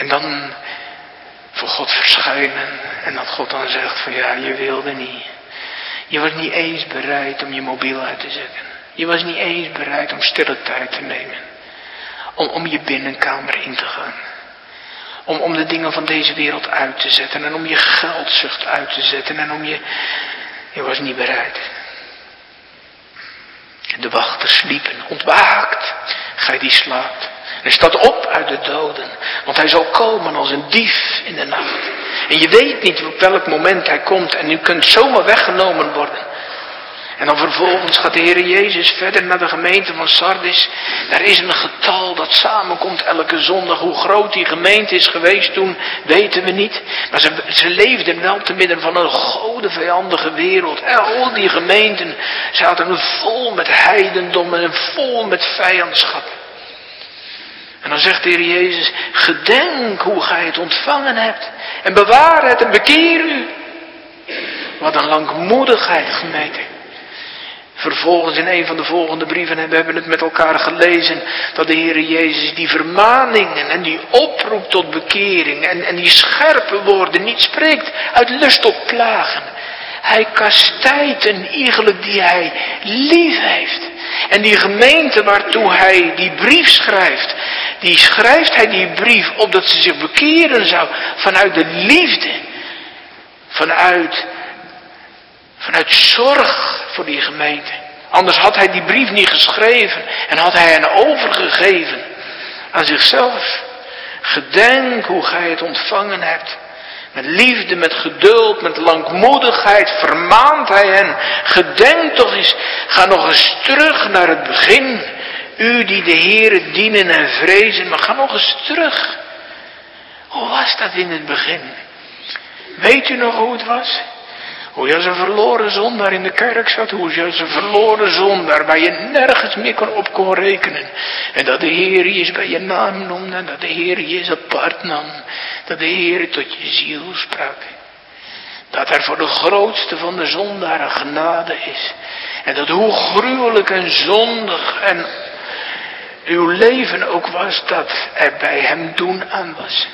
En dan voor God verschijnen. En dat God dan zegt van ja, je wilde niet. Je was niet eens bereid om je mobiel uit te zetten. Je was niet eens bereid om stille tijd te nemen. Om, om je binnenkamer in te gaan. Om, om de dingen van deze wereld uit te zetten. En om je geldzucht uit te zetten. En om je... Je was niet bereid. De wachters sliepen. Ontwaakt. Gij die slaapt. En staat op uit de doden. Want hij zal komen als een dief in de nacht. En je weet niet op welk moment hij komt. En u kunt zomaar weggenomen worden. En dan vervolgens gaat de Heer Jezus verder naar de gemeente van Sardis. Daar is een getal dat samenkomt elke zondag. Hoe groot die gemeente is geweest toen, weten we niet. Maar ze, ze leefden wel te midden van een godenvijandige wereld. En al die gemeenten zaten vol met heidendom en vol met vijandschap. En dan zegt de Heer Jezus, gedenk hoe gij het ontvangen hebt. En bewaar het en bekeer u. Wat een langmoedigheid, gemeente. Vervolgens in een van de volgende brieven, en we hebben het met elkaar gelezen, dat de Heer Jezus die vermaningen en die oproep tot bekering en, en die scherpe woorden niet spreekt uit lust tot plagen. Hij kastijdt een iegelijk die hij lief heeft. En die gemeente waartoe hij die brief schrijft, die schrijft hij die brief opdat ze zich bekeren zou vanuit de liefde. Vanuit, vanuit zorg voor die gemeente. Anders had hij die brief niet geschreven en had hij hen overgegeven aan zichzelf. Gedenk hoe gij het ontvangen hebt. Met liefde, met geduld, met langmoedigheid vermaant hij hen. Gedenk toch eens, ga nog eens terug naar het begin. U die de Heere dienen en vrezen, maar ga nog eens terug. Hoe was dat in het begin? Weet u nog hoe het was? Hoe je als een verloren zondaar in de kerk zat. Hoe je als een verloren zondaar waar je nergens meer kon op kon rekenen. En dat de Heer je bij je naam noemde. En dat de Heer je apart nam. Dat de Heer tot je ziel sprak. Dat er voor de grootste van de zondaren genade is. En dat hoe gruwelijk en zondig en uw leven ook was, dat er bij hem doen aan was.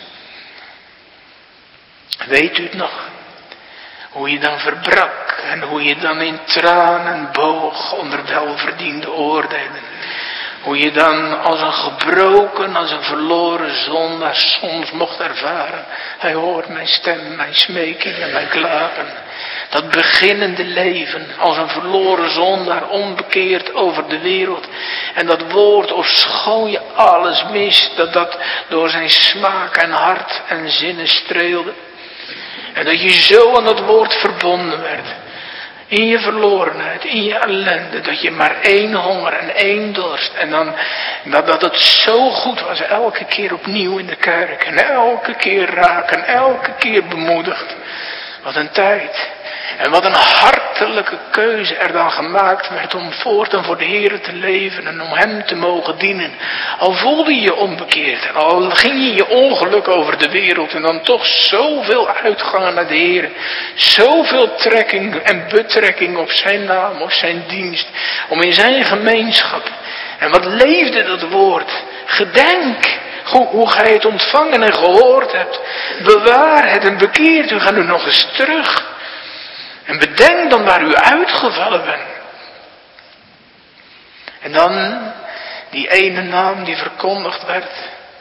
Weet u het nog? Hoe je dan verbrak en hoe je dan in tranen boog onder welverdiende oordelen. Hoe je dan als een gebroken, als een verloren zondaar soms mocht ervaren. Hij hoort mijn stem, mijn smeking en mijn klagen. Dat beginnende leven als een verloren zondaar onbekeerd over de wereld. En dat woord, ofschoon je alles mist, dat dat door zijn smaak en hart en zinnen streelde. En dat je zo aan dat woord verbonden werd. In je verlorenheid, in je ellende. Dat je maar één honger en één dorst. En dan dat, dat het zo goed was. Elke keer opnieuw in de kerk. En elke keer raken. Elke keer bemoedigd. Wat een tijd. En wat een hartelijke keuze er dan gemaakt werd om voortaan voor de Heer te leven en om hem te mogen dienen. Al voelde je je onbekeerd en al ging je je ongeluk over de wereld en dan toch zoveel uitgangen naar de Heer. Zoveel trekking en betrekking op zijn naam, op zijn dienst, om in zijn gemeenschap. En wat leefde dat woord? Gedenk hoe, hoe gij het ontvangen en gehoord hebt. Bewaar het en bekeert u, ga nu nog eens terug. En bedenk dan waar u uitgevallen bent. En dan die ene naam die verkondigd werd.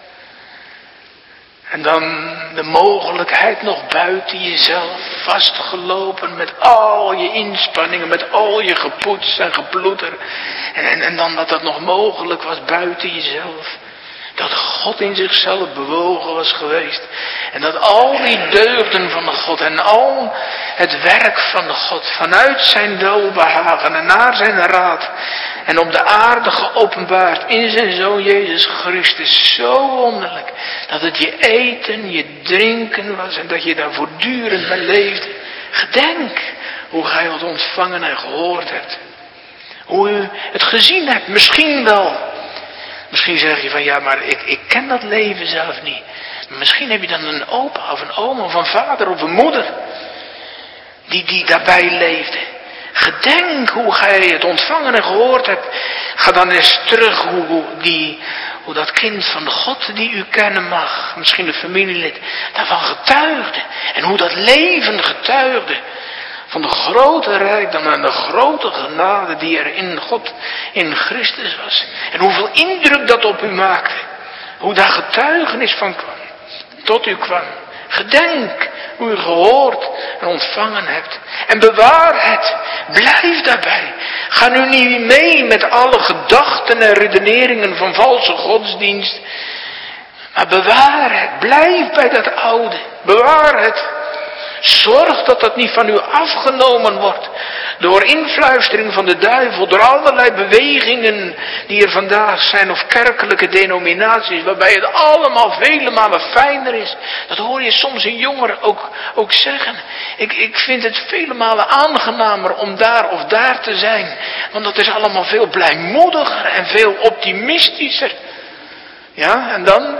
En dan de mogelijkheid nog buiten jezelf vastgelopen met al je inspanningen, met al je gepoets en geploeter. En, en, en dan dat dat nog mogelijk was buiten jezelf. Dat God in zichzelf bewogen was geweest. En dat al die deugden van de God en al het werk van de God vanuit zijn welbehagen en naar zijn raad en op de aarde geopenbaard in zijn Zoon Jezus Christus. Zo wonderlijk dat het je eten, je drinken was en dat je daar voortdurend bij leefde. Gedenk hoe gij het ontvangen en gehoord hebt. Hoe u het gezien hebt, misschien wel. Misschien zeg je van ja, maar ik, ik ken dat leven zelf niet. Misschien heb je dan een opa of een oma of een vader of een moeder. Die, die daarbij leefde. Gedenk hoe gij het ontvangen en gehoord hebt. Ga dan eens terug hoe, hoe, die, Hoe dat kind van de God die u kennen mag, misschien een familielid, daarvan getuigde. En hoe dat leven getuigde van de grote rijkdom en de grote genade die er in God, in Christus was. En hoeveel indruk dat op u maakte. Hoe daar getuigenis van kwam. Tot u kwam. Gedenk hoe u gehoord en ontvangen hebt. En bewaar het. Blijf daarbij. Ga nu niet mee met alle gedachten en redeneringen van valse godsdienst. Maar bewaar het. Blijf bij dat oude. Bewaar het. Zorg dat dat niet van u afgenomen wordt. Door influistering van de duivel. Door allerlei bewegingen die er vandaag zijn. Of kerkelijke denominaties. Waarbij het allemaal vele malen fijner is. Dat hoor je soms een jongere ook, ook zeggen. Ik, ik vind het vele malen aangenamer om daar of daar te zijn. Want dat is allemaal veel blijmoediger en veel optimistischer. Ja, en dan?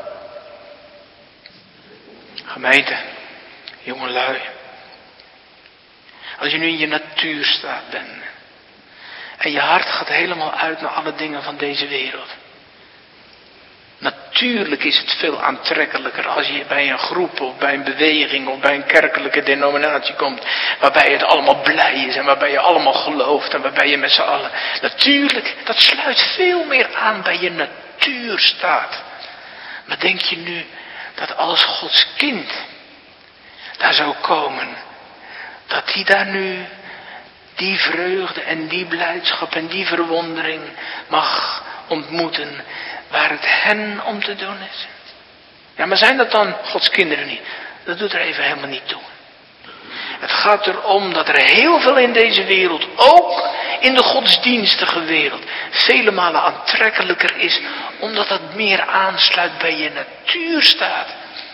Gemeente. Jongelui, als je nu in je natuurstaat bent en je hart gaat helemaal uit naar alle dingen van deze wereld. Natuurlijk is het veel aantrekkelijker als je bij een groep of bij een beweging of bij een kerkelijke denominatie komt. Waarbij het allemaal blij is en waarbij je allemaal gelooft en waarbij je met z'n allen. Natuurlijk, dat sluit veel meer aan bij je natuurstaat. Maar denk je nu dat als Gods kind daar zou komen, dat die daar nu die vreugde en die blijdschap en die verwondering mag ontmoeten waar het hen om te doen is. Ja, maar zijn dat dan Gods kinderen niet? Dat doet er even helemaal niet toe. Het gaat erom dat er heel veel in deze wereld, ook in de godsdienstige wereld, vele malen aantrekkelijker is, omdat dat meer aansluit bij je natuurstaat.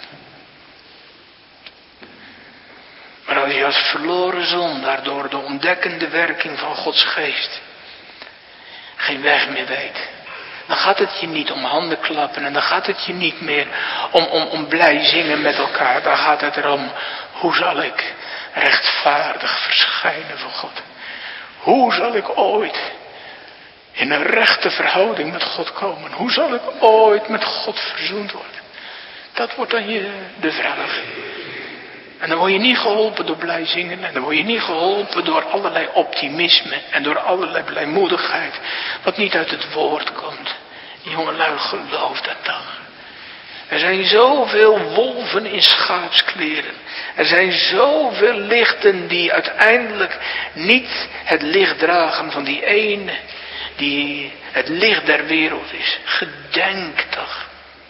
Maar als je als verloren zondaar door de ontdekkende werking van Gods geest geen weg meer weet, dan gaat het je niet om handen klappen en dan gaat het je niet meer om, om, om blij zingen met elkaar. Dan gaat het erom, hoe zal ik rechtvaardig verschijnen voor God? Hoe zal ik ooit in een rechte verhouding met God komen? Hoe zal ik ooit met God verzoend worden? Dat wordt dan je de vraag. En dan word je niet geholpen door blij zingen. En dan word je niet geholpen door allerlei optimisme. En door allerlei blijmoedigheid. Wat niet uit het woord komt. Jongelui, geloof dat dan. Er zijn zoveel wolven in schaapskleren. Er zijn zoveel lichten die uiteindelijk niet het licht dragen van die ene. Die het licht der wereld is. Gedenk toch.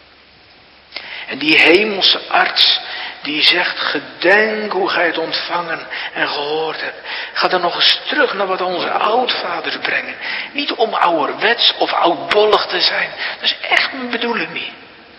En die hemelse arts die zegt, gedenk hoe gij het ontvangen en gehoord hebt. Ga dan nog eens terug naar wat onze oudvaders brengen. Niet om ouderwets of oudbollig te zijn. Dat is echt mijn bedoeling niet.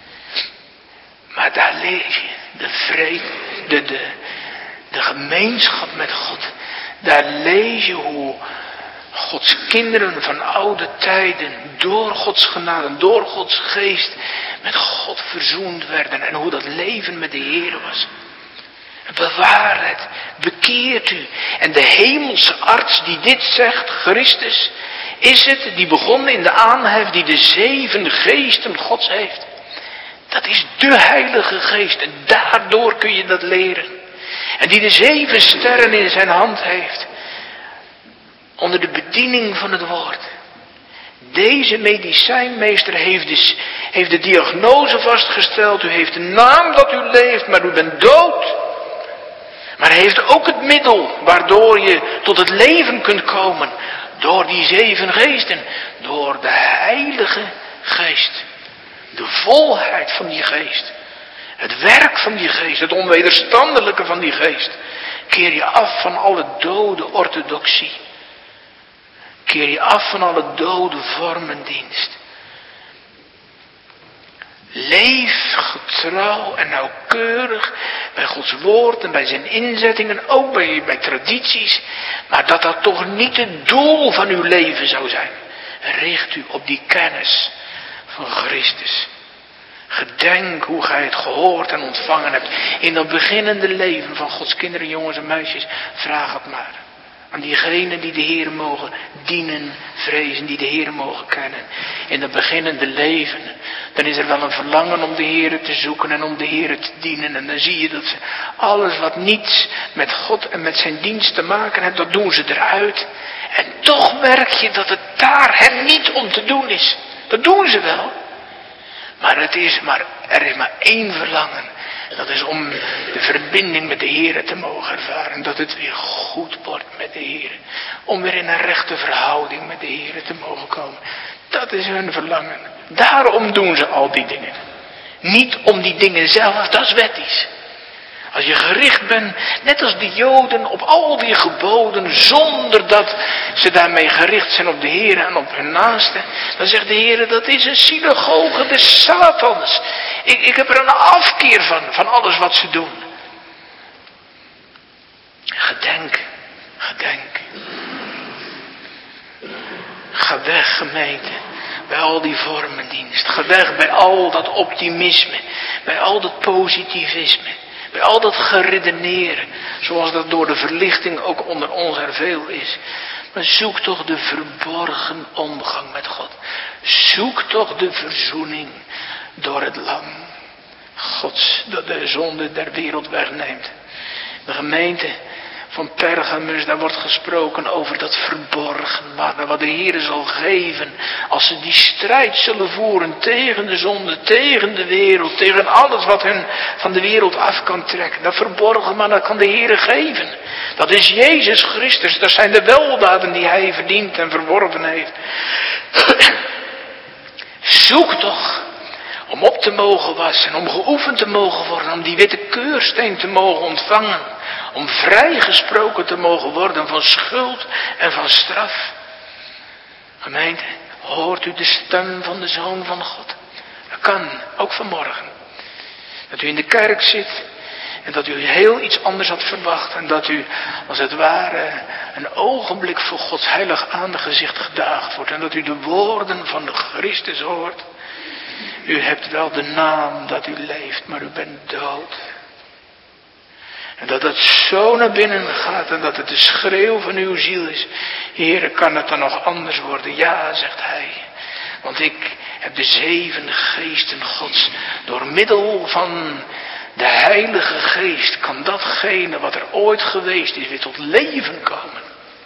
Maar daar lees je de vrede, de, de, de gemeenschap met God. Daar lees je hoe Gods kinderen van oude tijden door Gods genade, door Gods geest met God verzoend werden. En hoe dat leven met de Heer was. Bewaar het, bekeert u. En de hemelse arts die dit zegt, Christus, is het die begonnen in de aanhef die de zeven geesten Gods heeft. Dat is de Heilige Geest en daardoor kun je dat leren. En die de zeven sterren in zijn hand heeft. Onder de bediening van het woord. Deze medicijnmeester heeft de, heeft de diagnose vastgesteld. U heeft een naam dat u leeft, maar u bent dood. Maar hij heeft ook het middel waardoor je tot het leven kunt komen. Door die zeven geesten. Door de Heilige Geest. De volheid van die geest. Het werk van die geest. Het onwederstandelijke van die geest. Keer je af van alle dode orthodoxie. Keer je af van alle dode vormendienst. Leef getrouw en nauwkeurig bij Gods woord en bij zijn inzettingen, ook bij, bij tradities. Maar dat dat toch niet het doel van uw leven zou zijn. Richt u op die kennis van Christus. Gedenk hoe gij het gehoord en ontvangen hebt in dat beginnende leven van Gods kinderen, jongens en meisjes. Vraag het maar. Aan diegenen die de Heer mogen dienen, vrezen, die de Heer mogen kennen. In het beginnende leven, dan is er wel een verlangen om de Heer te zoeken en om de Heer te dienen. En dan zie je dat ze alles wat niets met God en met zijn dienst te maken heeft, dat doen ze eruit. En toch merk je dat het daar hem niet om te doen is. Dat doen ze wel. Maar, het is maar er is maar één verlangen. Dat is om de verbinding met de Heer te mogen ervaren. Dat het weer goed wordt met de Heer. Om weer in een rechte verhouding met de Heer te mogen komen. Dat is hun verlangen. Daarom doen ze al die dingen. Niet om die dingen zelf, dat is wettisch. Als je gericht bent, net als de Joden, op al die geboden, zonder dat ze daarmee gericht zijn op de Heer en op hun naasten, dan zegt de Heer, dat is een synagoge des Satans. Ik, ik heb er een afkeer van, van alles wat ze doen. Gedenk, gedenk. Ga weg, gemeente, bij al die vormendienst. Ga weg bij al dat optimisme, bij al dat positivisme. Bij al dat geredeneren, zoals dat door de verlichting ook onder ons er veel is. Maar zoek toch de verborgen omgang met God. Zoek toch de verzoening door het lam Gods, dat de zonde der wereld wegneemt. De gemeente van Pergamus, daar wordt gesproken over dat verborgen water, wat de Heer zal geven als ze die strijd zullen voeren tegen de zonde, tegen de wereld, tegen alles wat hun van de wereld af kan trekken. Dat verborgen maar, dat kan de Heer geven. Dat is Jezus Christus, dat zijn de weldaden die Hij verdiend en verworven heeft. Zoek toch om op te mogen wassen, om geoefend te mogen worden, om die witte keursteen te mogen ontvangen. Om vrijgesproken te mogen worden van schuld en van straf. Gemeente, hoort u de stem van de Zoon van God? Dat kan, ook vanmorgen. Dat u in de kerk zit en dat u heel iets anders had verwacht. En dat u, als het ware, een ogenblik voor Gods heilig aangezicht gedaagd wordt. En dat u de woorden van de Christus hoort. U hebt wel de naam dat u leeft, maar u bent dood. En dat het zo naar binnen gaat en dat het de schreeuw van uw ziel is. Heere, kan het dan nog anders worden? Ja, zegt Hij. Want ik heb de zeven geesten Gods. Door middel van de Heilige Geest kan datgene wat er ooit geweest is weer tot leven komen.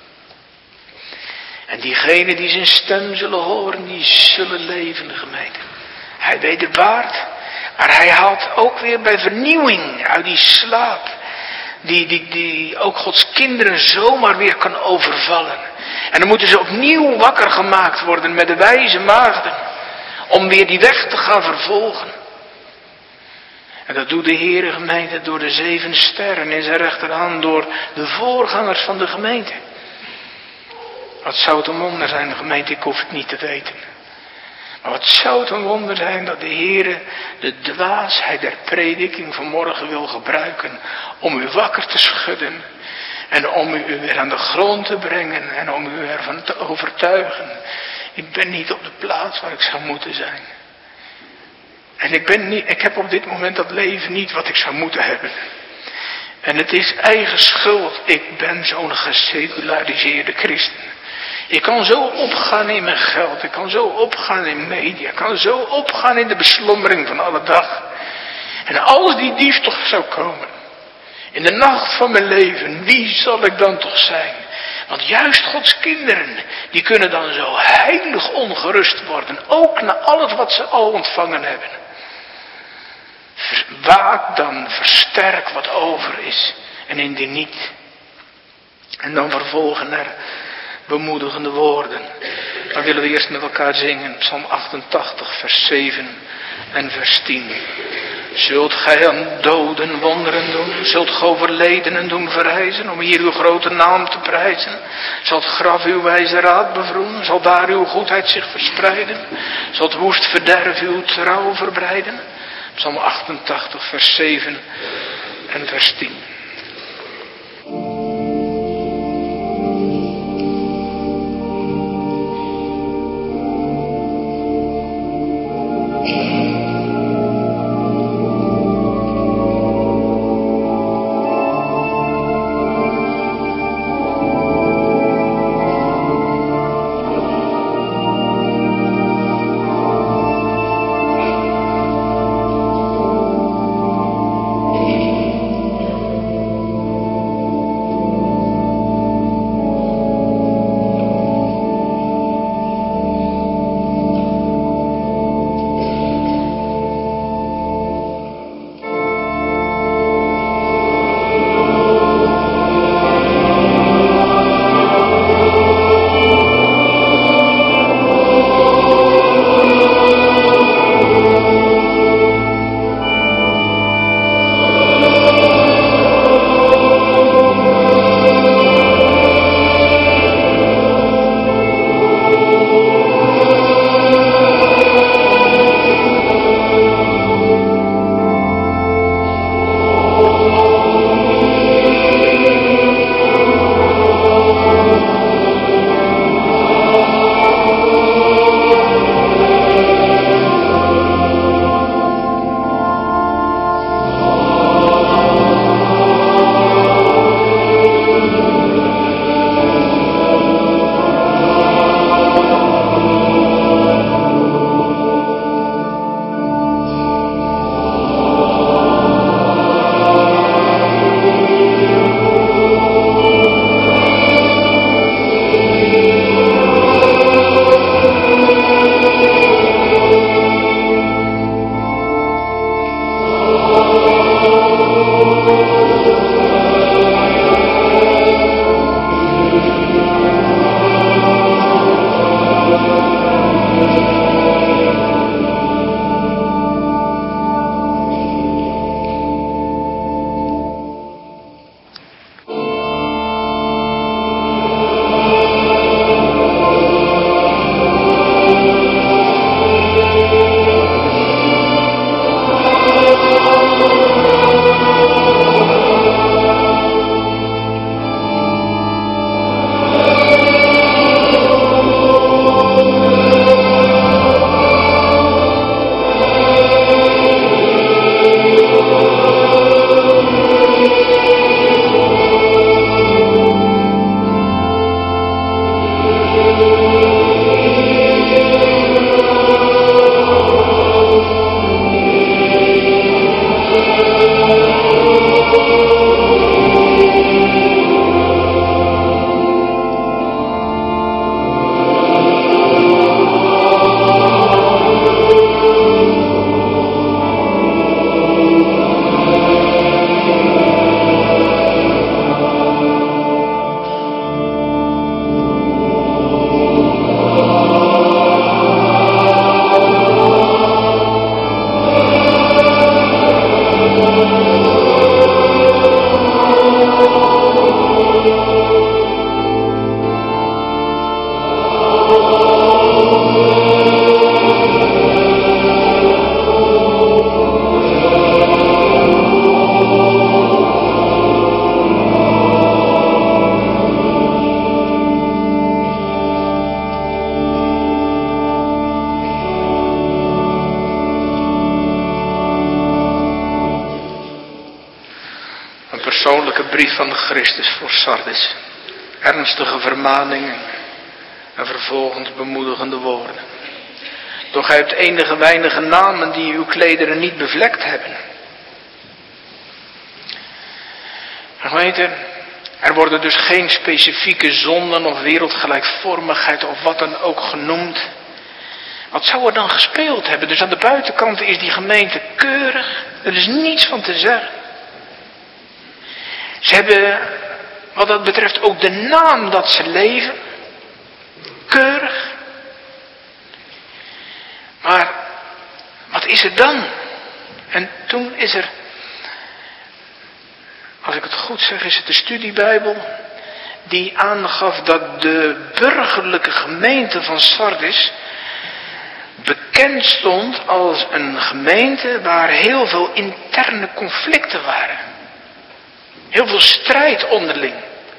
En diegenen die zijn stem zullen horen, die zullen leven, gemeente. Hij weet de waard, maar hij haalt ook weer bij vernieuwing uit die slaap. Die, die, die ook Gods kinderen zomaar weer kan overvallen. En dan moeten ze opnieuw wakker gemaakt worden met de wijze maagden. Om weer die weg te gaan vervolgen. En dat doet de Heere gemeente door de zeven sterren in zijn rechterhand. Door de voorgangers van de gemeente. Wat zou het een wonder zijn, de gemeente, ik hoef het niet te weten. Maar wat zou het een wonder zijn dat de Heere de dwaasheid der prediking vanmorgen wil gebruiken. Om u wakker te schudden. En om u weer aan de grond te brengen. En om u ervan te overtuigen. Ik ben niet op de plaats waar ik zou moeten zijn. En ik ben niet, ik heb op dit moment dat leven niet wat ik zou moeten hebben. En het is eigen schuld. Ik ben zo'n geseculariseerde christen. Ik kan zo opgaan in mijn geld. Ik kan zo opgaan in media. Ik kan zo opgaan in de beslommering van alle dag. En als die dief toch zou komen. In de nacht van mijn leven. Wie zal ik dan toch zijn? Want juist Gods kinderen. Die kunnen dan zo heilig ongerust worden. Ook na alles wat ze al ontvangen hebben. Waak dan. Versterk wat over is. En indien niet. En dan vervolgen er bemoedigende woorden. Dan willen we eerst met elkaar zingen. Psalm achtentachtig, vers zeven en vers tien. Zult gij aan doden wonderen doen? Zult gij overledenen doen verrijzen? Om hier uw grote naam te prijzen? Zal het graf uw wijze raad bevroeden? Zal daar uw goedheid zich verspreiden? Zal het woest verderf uw trouw verbreiden? Psalm achtentachtig, vers zeven en vers tien. van Christus voor Sardis. Ernstige vermaningen en vervolgens bemoedigende woorden. Doch gij hebt enige weinige namen die uw klederen niet bevlekt hebben. Gemeente, er worden dus geen specifieke zonden of wereldgelijkvormigheid of wat dan ook genoemd. Wat zou er dan gespeeld hebben? Dus aan de buitenkant is die gemeente keurig. Er is niets van te zeggen. Ze hebben wat dat betreft ook de naam dat ze leven. Keurig. Maar wat is er dan? En toen is er, als ik het goed zeg, is het de studiebijbel die aangaf dat de burgerlijke gemeente van Sardis bekend stond als een gemeente waar heel veel interne conflicten waren. Heel veel strijd onderling.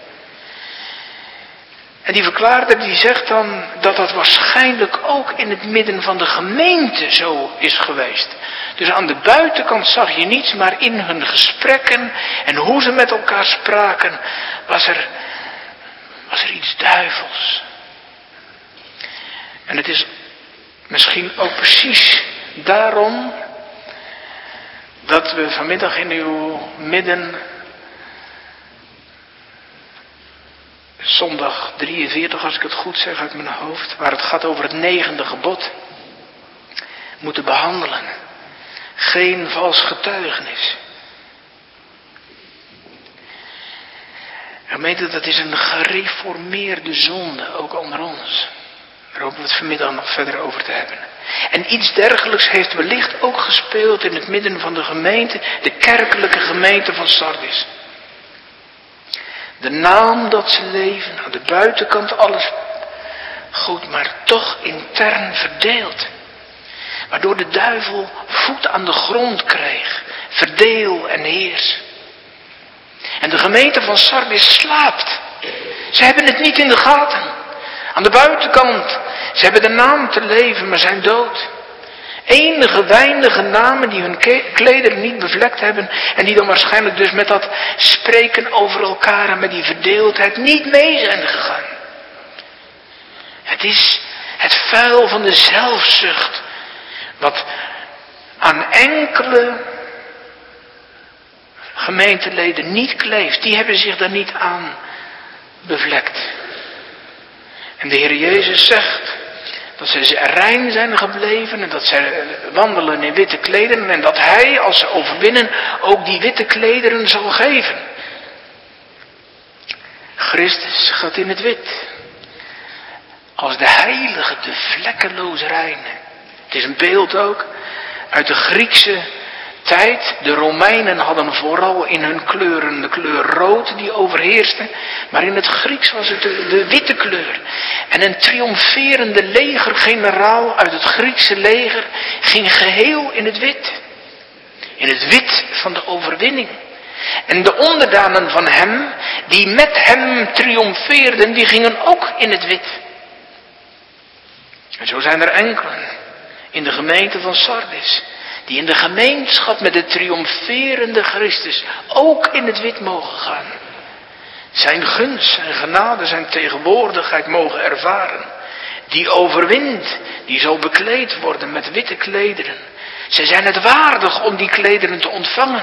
En die verklaarder die zegt dan dat dat waarschijnlijk ook in het midden van de gemeente zo is geweest. Dus aan de buitenkant zag je niets, maar in hun gesprekken en hoe ze met elkaar spraken was er, was er iets duivels. En het is misschien ook precies daarom dat we vanmiddag in uw midden zondag drieënveertig, als ik het goed zeg uit mijn hoofd, waar het gaat over het negende gebod, moeten behandelen. Geen vals getuigenis. Gemeente, dat is een gereformeerde zonde, ook onder ons. Daar hopen we het vanmiddag nog verder over te hebben. En iets dergelijks heeft wellicht ook gespeeld in het midden van de gemeente, de kerkelijke gemeente van Sardis. De naam dat ze leven, aan de buitenkant alles goed, maar toch intern verdeeld. Waardoor de duivel voet aan de grond kreeg, verdeel en heers. En de gemeente van Sardis slaapt. Ze hebben het niet in de gaten. Aan de buitenkant, ze hebben de naam te leven, maar zijn dood. Enige weinige namen die hun klederen niet bevlekt hebben en die dan waarschijnlijk dus met dat spreken over elkaar en met die verdeeldheid niet mee zijn gegaan. Het is het vuil van de zelfzucht wat aan enkele gemeenteleden niet kleeft. Die hebben zich daar niet aan bevlekt. En de Heer Jezus zegt dat ze rein zijn gebleven en dat ze wandelen in witte klederen en dat Hij, als ze overwinnen, ook die witte klederen zal geven. Christus gaat in het wit. Als de heilige, de vlekkeloos reine. Het is een beeld ook uit de Griekse tijd. De Romeinen hadden vooral in hun kleuren de kleur rood die overheerste. Maar in het Grieks was het de, de witte kleur. En een triomferende legergeneraal uit het Griekse leger ging geheel in het wit. In het wit van de overwinning. En de onderdanen van hem, die met hem triomfeerden, die gingen ook in het wit. En zo zijn er enkelen in de gemeente van Sardis, die in de gemeenschap met de triomferende Christus ook in het wit mogen gaan. Zijn gunst, zijn genade, zijn tegenwoordigheid mogen ervaren. Die overwint, die zal bekleed worden met witte klederen. Zij zijn het waardig om die klederen te ontvangen.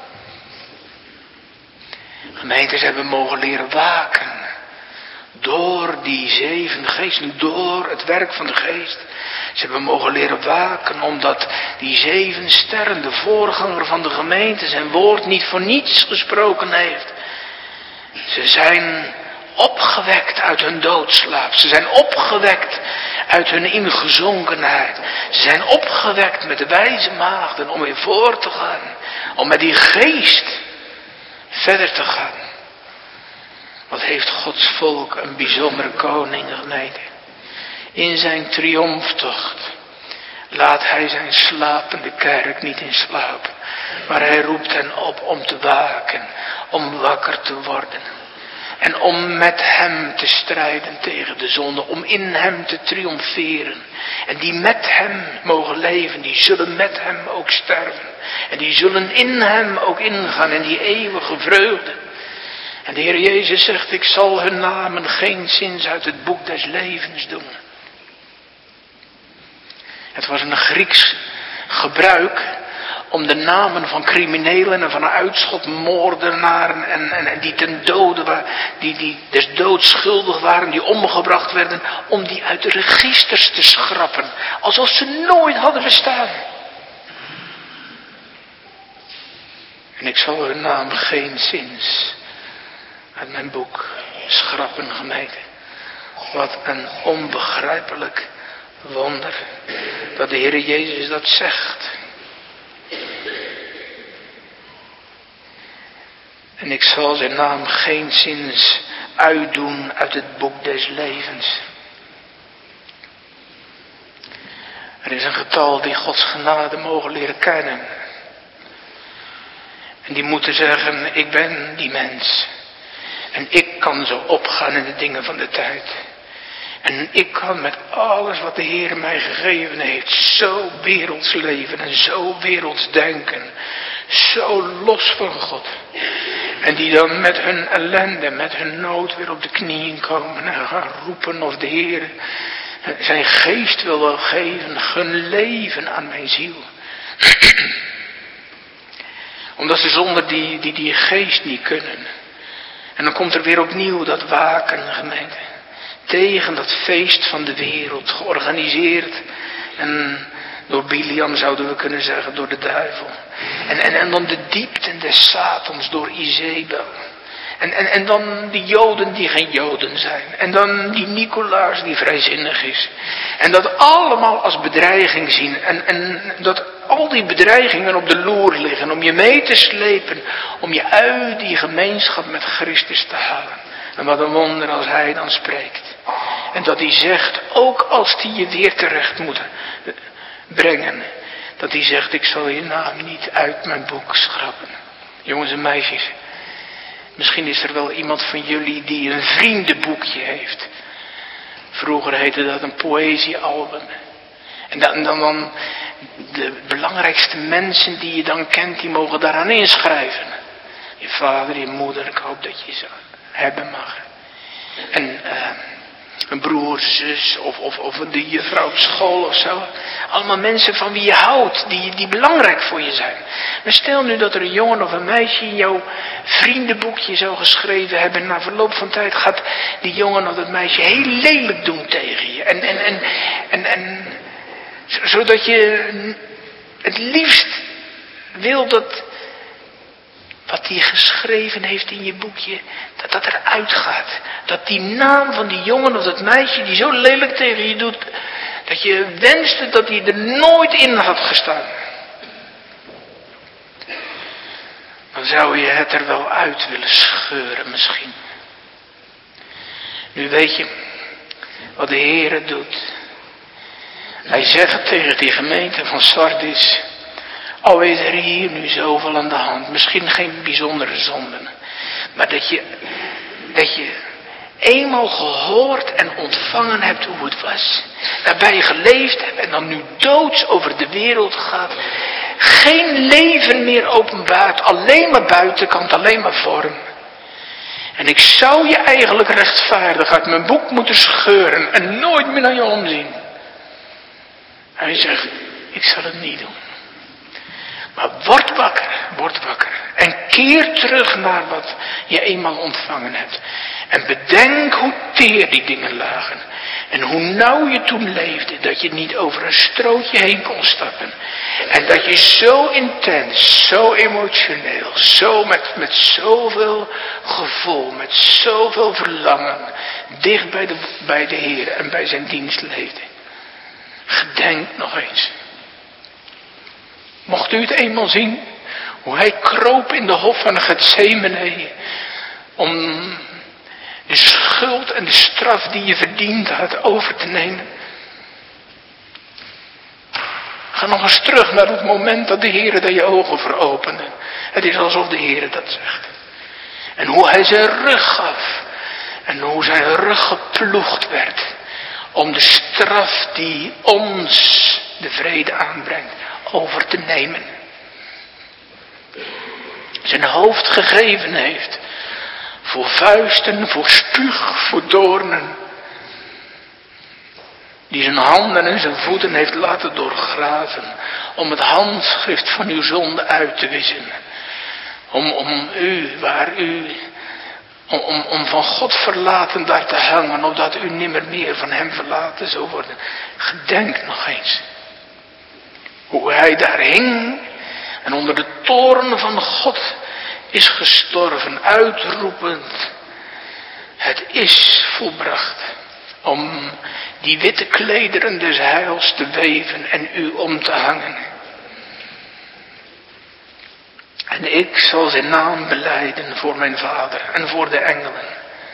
Gemeentes hebben mogen leren waken. Door die zeven geesten, door het werk van de geest. Ze hebben mogen leren waken omdat die zeven sterren, de voorganger van de gemeente, zijn woord niet voor niets gesproken heeft. Ze zijn opgewekt uit hun doodslaap. Ze zijn opgewekt uit hun ingezonkenheid. Ze zijn opgewekt met de wijze maagden om weer voor te gaan. Om met die geest verder te gaan. Wat heeft Gods volk een bijzondere koning, gemeente. In zijn triomftocht laat hij zijn slapende kerk niet in slaap. Maar hij roept hen op om te waken, om wakker te worden. En om met hem te strijden tegen de zonde, om in hem te triomferen. En die met hem mogen leven, die zullen met hem ook sterven. En die zullen in hem ook ingaan in die eeuwige vreugde. En de Heer Jezus zegt, ik zal hun namen geenszins uit het boek des levens doen. Het was een Grieks gebruik om de namen van criminelen en van uitschotmoordenaren en, en, en die ten dode waren, die, die des doods schuldig waren, die omgebracht werden, om die uit de registers te schrappen. Alsof ze nooit hadden bestaan. En ik zal hun naam geenszins uit mijn boek schrappen, gemeente. Wat een onbegrijpelijk wonder dat de Heer Jezus dat zegt. En ik zal zijn naam geenszins uitdoen uit het boek des levens. Er is een getal die Gods genade mogen leren kennen. En die moeten zeggen, ik ben die mens. En ik kan zo opgaan in de dingen van de tijd. En ik kan met alles wat de Heer mij gegeven heeft, zo werelds leven en zo werelds denken. Zo los van God. En die dan met hun ellende, met hun nood weer op de knieën komen en gaan roepen of de Heer zijn geest wil geven, gun leven aan mijn ziel. Omdat ze zonder die, die, die geest niet kunnen. En dan komt er weer opnieuw dat waken, gemeente. Tegen dat feest van de wereld, georganiseerd. En door Biliam zouden we kunnen zeggen, door de duivel. En, en, en dan de diepten des Satans door Izebel. En, en, en dan die Joden die geen Joden zijn. En dan die Nicolaas die vrijzinnig is. En dat allemaal als bedreiging zien. En, en dat al die bedreigingen op de loer liggen. Om je mee te slepen. Om je uit die gemeenschap met Christus te halen. En wat een wonder als hij dan spreekt. En dat hij zegt, ook als hij je weer terecht moet brengen. Dat hij zegt, ik zal je naam niet uit mijn boek schrappen. Jongens en meisjes. Misschien is er wel iemand van jullie die een vriendenboekje heeft. Vroeger heette dat een poëziealbum. En dan, dan, dan de belangrijkste mensen die je dan kent, die mogen daaraan inschrijven. Je vader, je moeder, ik hoop dat je ze hebben mag. En uh, een broer, zus of, of, of de juffrouw op school of zo. Allemaal mensen van wie je houdt, die, die belangrijk voor je zijn. Maar stel nu dat er een jongen of een meisje in jouw vriendenboekje zou geschreven hebben. En na verloop van tijd gaat die jongen of dat meisje heel lelijk doen tegen je. En, en, en, en, en zodat je het liefst wil dat wat hij geschreven heeft in je boekje, dat dat eruit gaat. Dat die naam van die jongen of dat meisje die zo lelijk tegen je doet, dat je wenste dat hij er nooit in had gestaan. Dan zou je het er wel uit willen scheuren misschien. Nu weet je wat de Heere doet. Hij zegt tegen die gemeente van Sardis, al is er hier nu zoveel aan de hand, misschien geen bijzondere zonden, maar dat je, dat je eenmaal gehoord en ontvangen hebt hoe het was, daarbij geleefd hebt en dan nu doods over de wereld gaat, geen leven meer openbaart, alleen maar buitenkant, alleen maar vorm. En ik zou je eigenlijk rechtvaardig uit mijn boek moeten scheuren en nooit meer naar je omzien. Hij zegt, ik zal het niet doen. Maar word wakker, word wakker. En keer terug naar wat je eenmaal ontvangen hebt. En bedenk hoe teer die dingen lagen. En hoe nauw je toen leefde. Dat je niet over een strootje heen kon stappen. En dat je zo intens, zo emotioneel, zo met, met zoveel gevoel, met zoveel verlangen. Dicht bij de, bij de Heer en bij zijn dienst leefde. Gedenk nog eens. Mocht u het eenmaal zien, hoe hij kroop in de hof van Getsemane, om de schuld en de straf die je verdiend had over te nemen. Ga nog eens terug naar het moment dat de Heer daar je ogen veropende. Het is alsof de Heer dat zegt. En hoe hij zijn rug gaf. En hoe zijn rug geploegd werd. Om de straf die ons de vrede aanbrengt, over te nemen. Zijn hoofd gegeven heeft voor vuisten, voor spuug, voor doornen. Die zijn handen en zijn voeten heeft laten doorgraven. Om het handschrift van uw zonde uit te wissen. Om, om u, waar u, om, om, om van God verlaten daar te hangen. Opdat u nimmer meer van hem verlaten zou worden. Gedenk nog eens. Hoe hij daar hing. En onder de toren van God is gestorven. Uitroepend. Het is volbracht. Om die witte klederen des heils te weven en u om te hangen. En ik zal zijn naam belijden voor mijn vader en voor de engelen.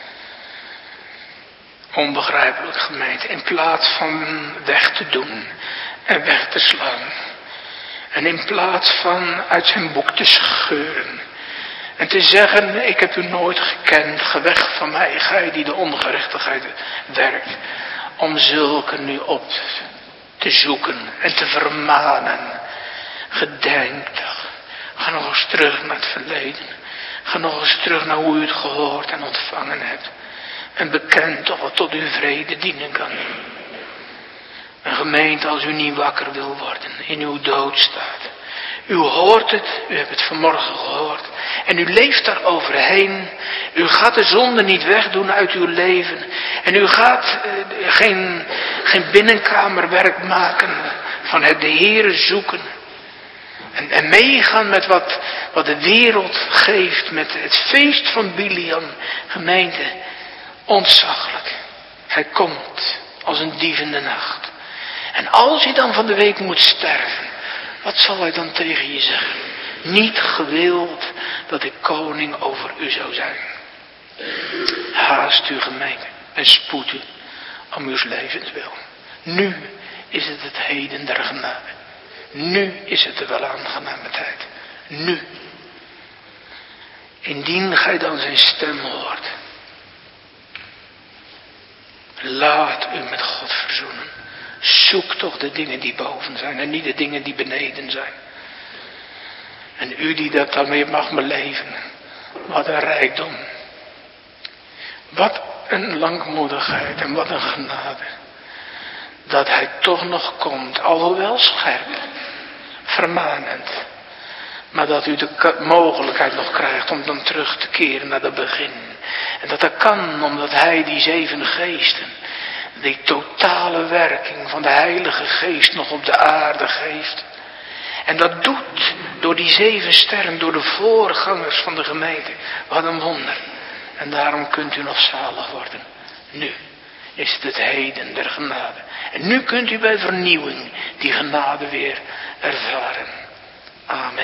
Onbegrijpelijk gemeente, in plaats van weg te doen en weg te slaan. En in plaats van uit zijn boek te scheuren. En te zeggen, ik heb u nooit gekend, ge weg van mij, gij die de ongerechtigheid werkt. Om zulke nu op te zoeken en te vermanen. Gedenk toch. Ga nog eens terug naar het verleden. Ga nog eens terug naar hoe u het gehoord en ontvangen hebt. En bekend toch wat tot uw vrede dienen kan. Een gemeente als u niet wakker wil worden, in uw dood staat. U hoort het, u hebt het vanmorgen gehoord. En u leeft daar overheen. U gaat de zonde niet wegdoen uit uw leven. En u gaat uh, geen, geen binnenkamerwerk maken van het de Heere zoeken. En, en meegaan met wat, wat de wereld geeft, met het feest van Biliam. Gemeente, ontzaglijk. Hij komt als een dief in de nacht. En als je dan van de week moet sterven, wat zal hij dan tegen je zeggen? Niet gewild dat ik koning over u zou zijn. Haast u gemeente en spoed u om uw levens wil. Nu is het het heden der genade. Nu is het de welaangename tijd. Nu. Indien gij dan zijn stem hoort. Laat u met God verzoenen. Zoek toch de dingen die boven zijn en niet de dingen die beneden zijn. En u die dat daarmee mag beleven. Wat een rijkdom. Wat een langmoedigheid en wat een genade. Dat hij toch nog komt, alhoewel scherp, vermanend. Maar dat u de mogelijkheid nog krijgt om dan terug te keren naar het begin. En dat dat kan omdat hij die zeven geesten, die totale werking van de Heilige Geest nog op de aarde geeft. En dat doet door die zeven sterren, door de voorgangers van de gemeente. Wat een wonder. En daarom kunt u nog zalig worden. Nu is het het heden der genade. En nu kunt u bij vernieuwing die genade weer ervaren. Amen.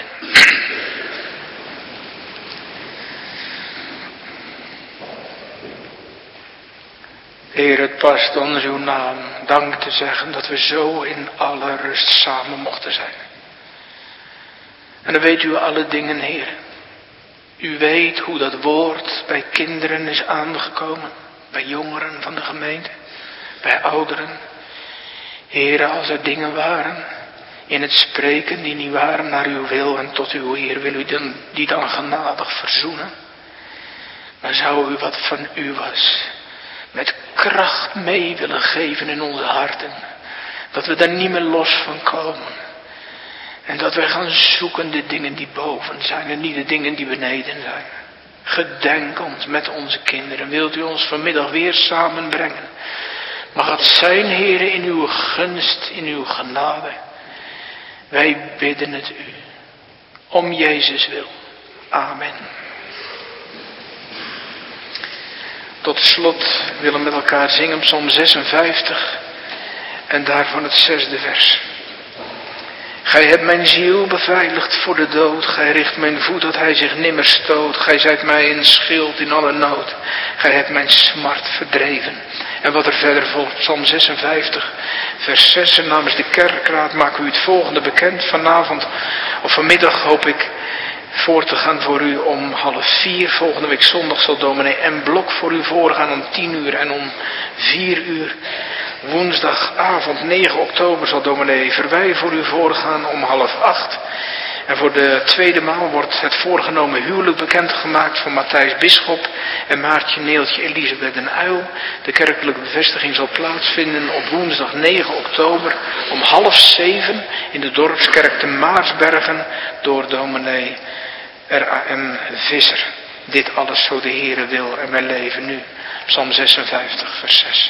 Heer, het past ons uw naam dank te zeggen dat we zo in alle rust samen mochten zijn. En dan weet u alle dingen, Heer. U weet hoe dat woord bij kinderen is aangekomen. Bij jongeren van de gemeente. Bij ouderen. Heer, als er dingen waren in het spreken die niet waren naar uw wil en tot uw Heer, wil u dan, die dan genadig verzoenen. Maar zou u wat van u was, met kracht mee willen geven in onze harten. Dat we daar niet meer los van komen. En dat wij gaan zoeken de dingen die boven zijn en niet de dingen die beneden zijn. Gedenk ons met onze kinderen. Wilt u ons vanmiddag weer samenbrengen. Mag het zijn, Heere, in uw gunst, in uw genade. Wij bidden het u. Om Jezus wil. Amen. Tot slot willen we met elkaar zingen Psalm zesenvijftig. En daarvan het zesde vers. Gij hebt mijn ziel beveiligd voor de dood. Gij richt mijn voet dat hij zich nimmer stoot. Gij zijt mij een schild in alle nood. Gij hebt mijn smart verdreven. En wat er verder volgt, Psalm zesenvijftig, vers zes. En namens de kerkraad maken we u het volgende bekend. Vanavond of vanmiddag hoop ik voor te gaan voor u om half vier. Volgende week zondag zal dominee M. Blok voor u voorgaan om tien uur en om vier uur. Woensdagavond negen oktober zal dominee Verwij voor u voorgaan om half acht. En voor de tweede maal wordt het voorgenomen huwelijk bekendgemaakt van Matthijs Bisschop en Maartje Neeltje Elisabeth den Uyl. De kerkelijke bevestiging zal plaatsvinden op woensdag negen oktober om half zeven in de dorpskerk te Maarsbergen door dominee R A M Visser. Dit alles zo de Heere wil en wij leven nu. Psalm zesenvijftig vers zes.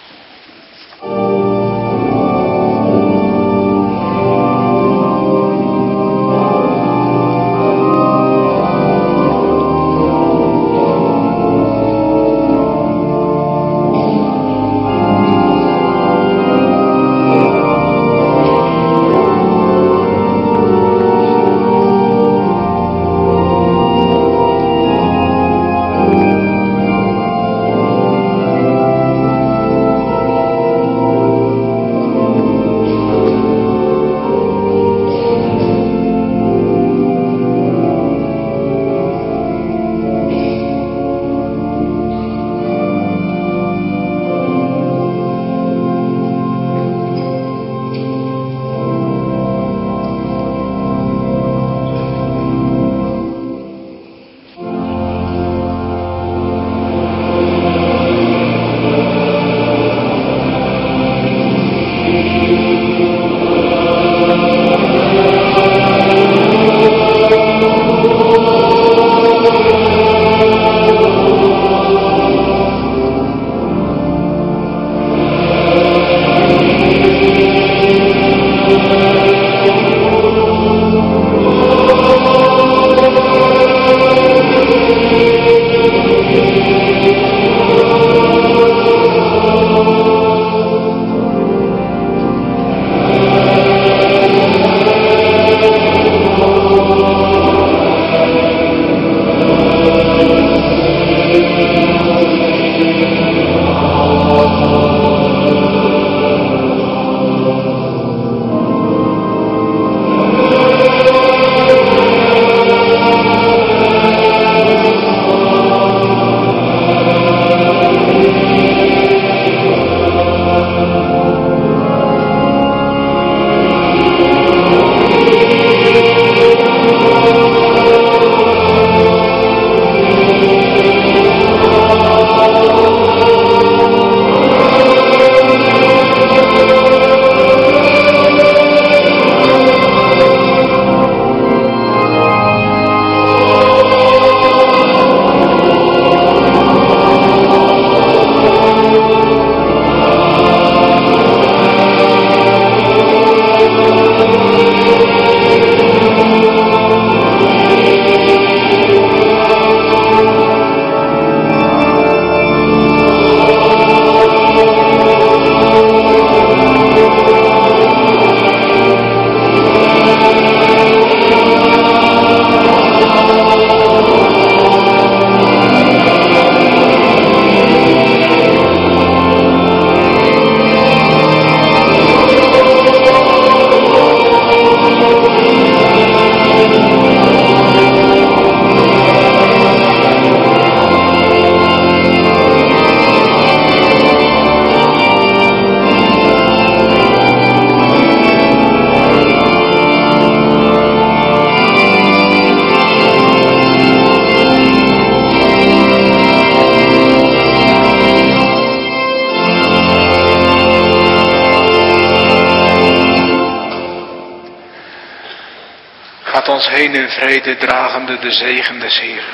ons heen in vrede, dragende de zegen des Heeren.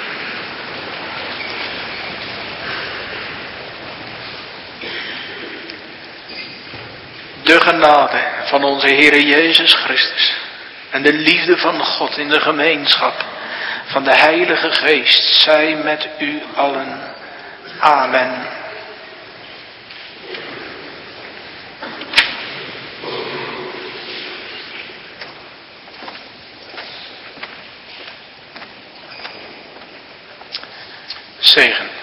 De genade van onze Heere Jezus Christus en de liefde van God in de gemeenschap van de Heilige Geest zij met u allen. Amen. Zegen.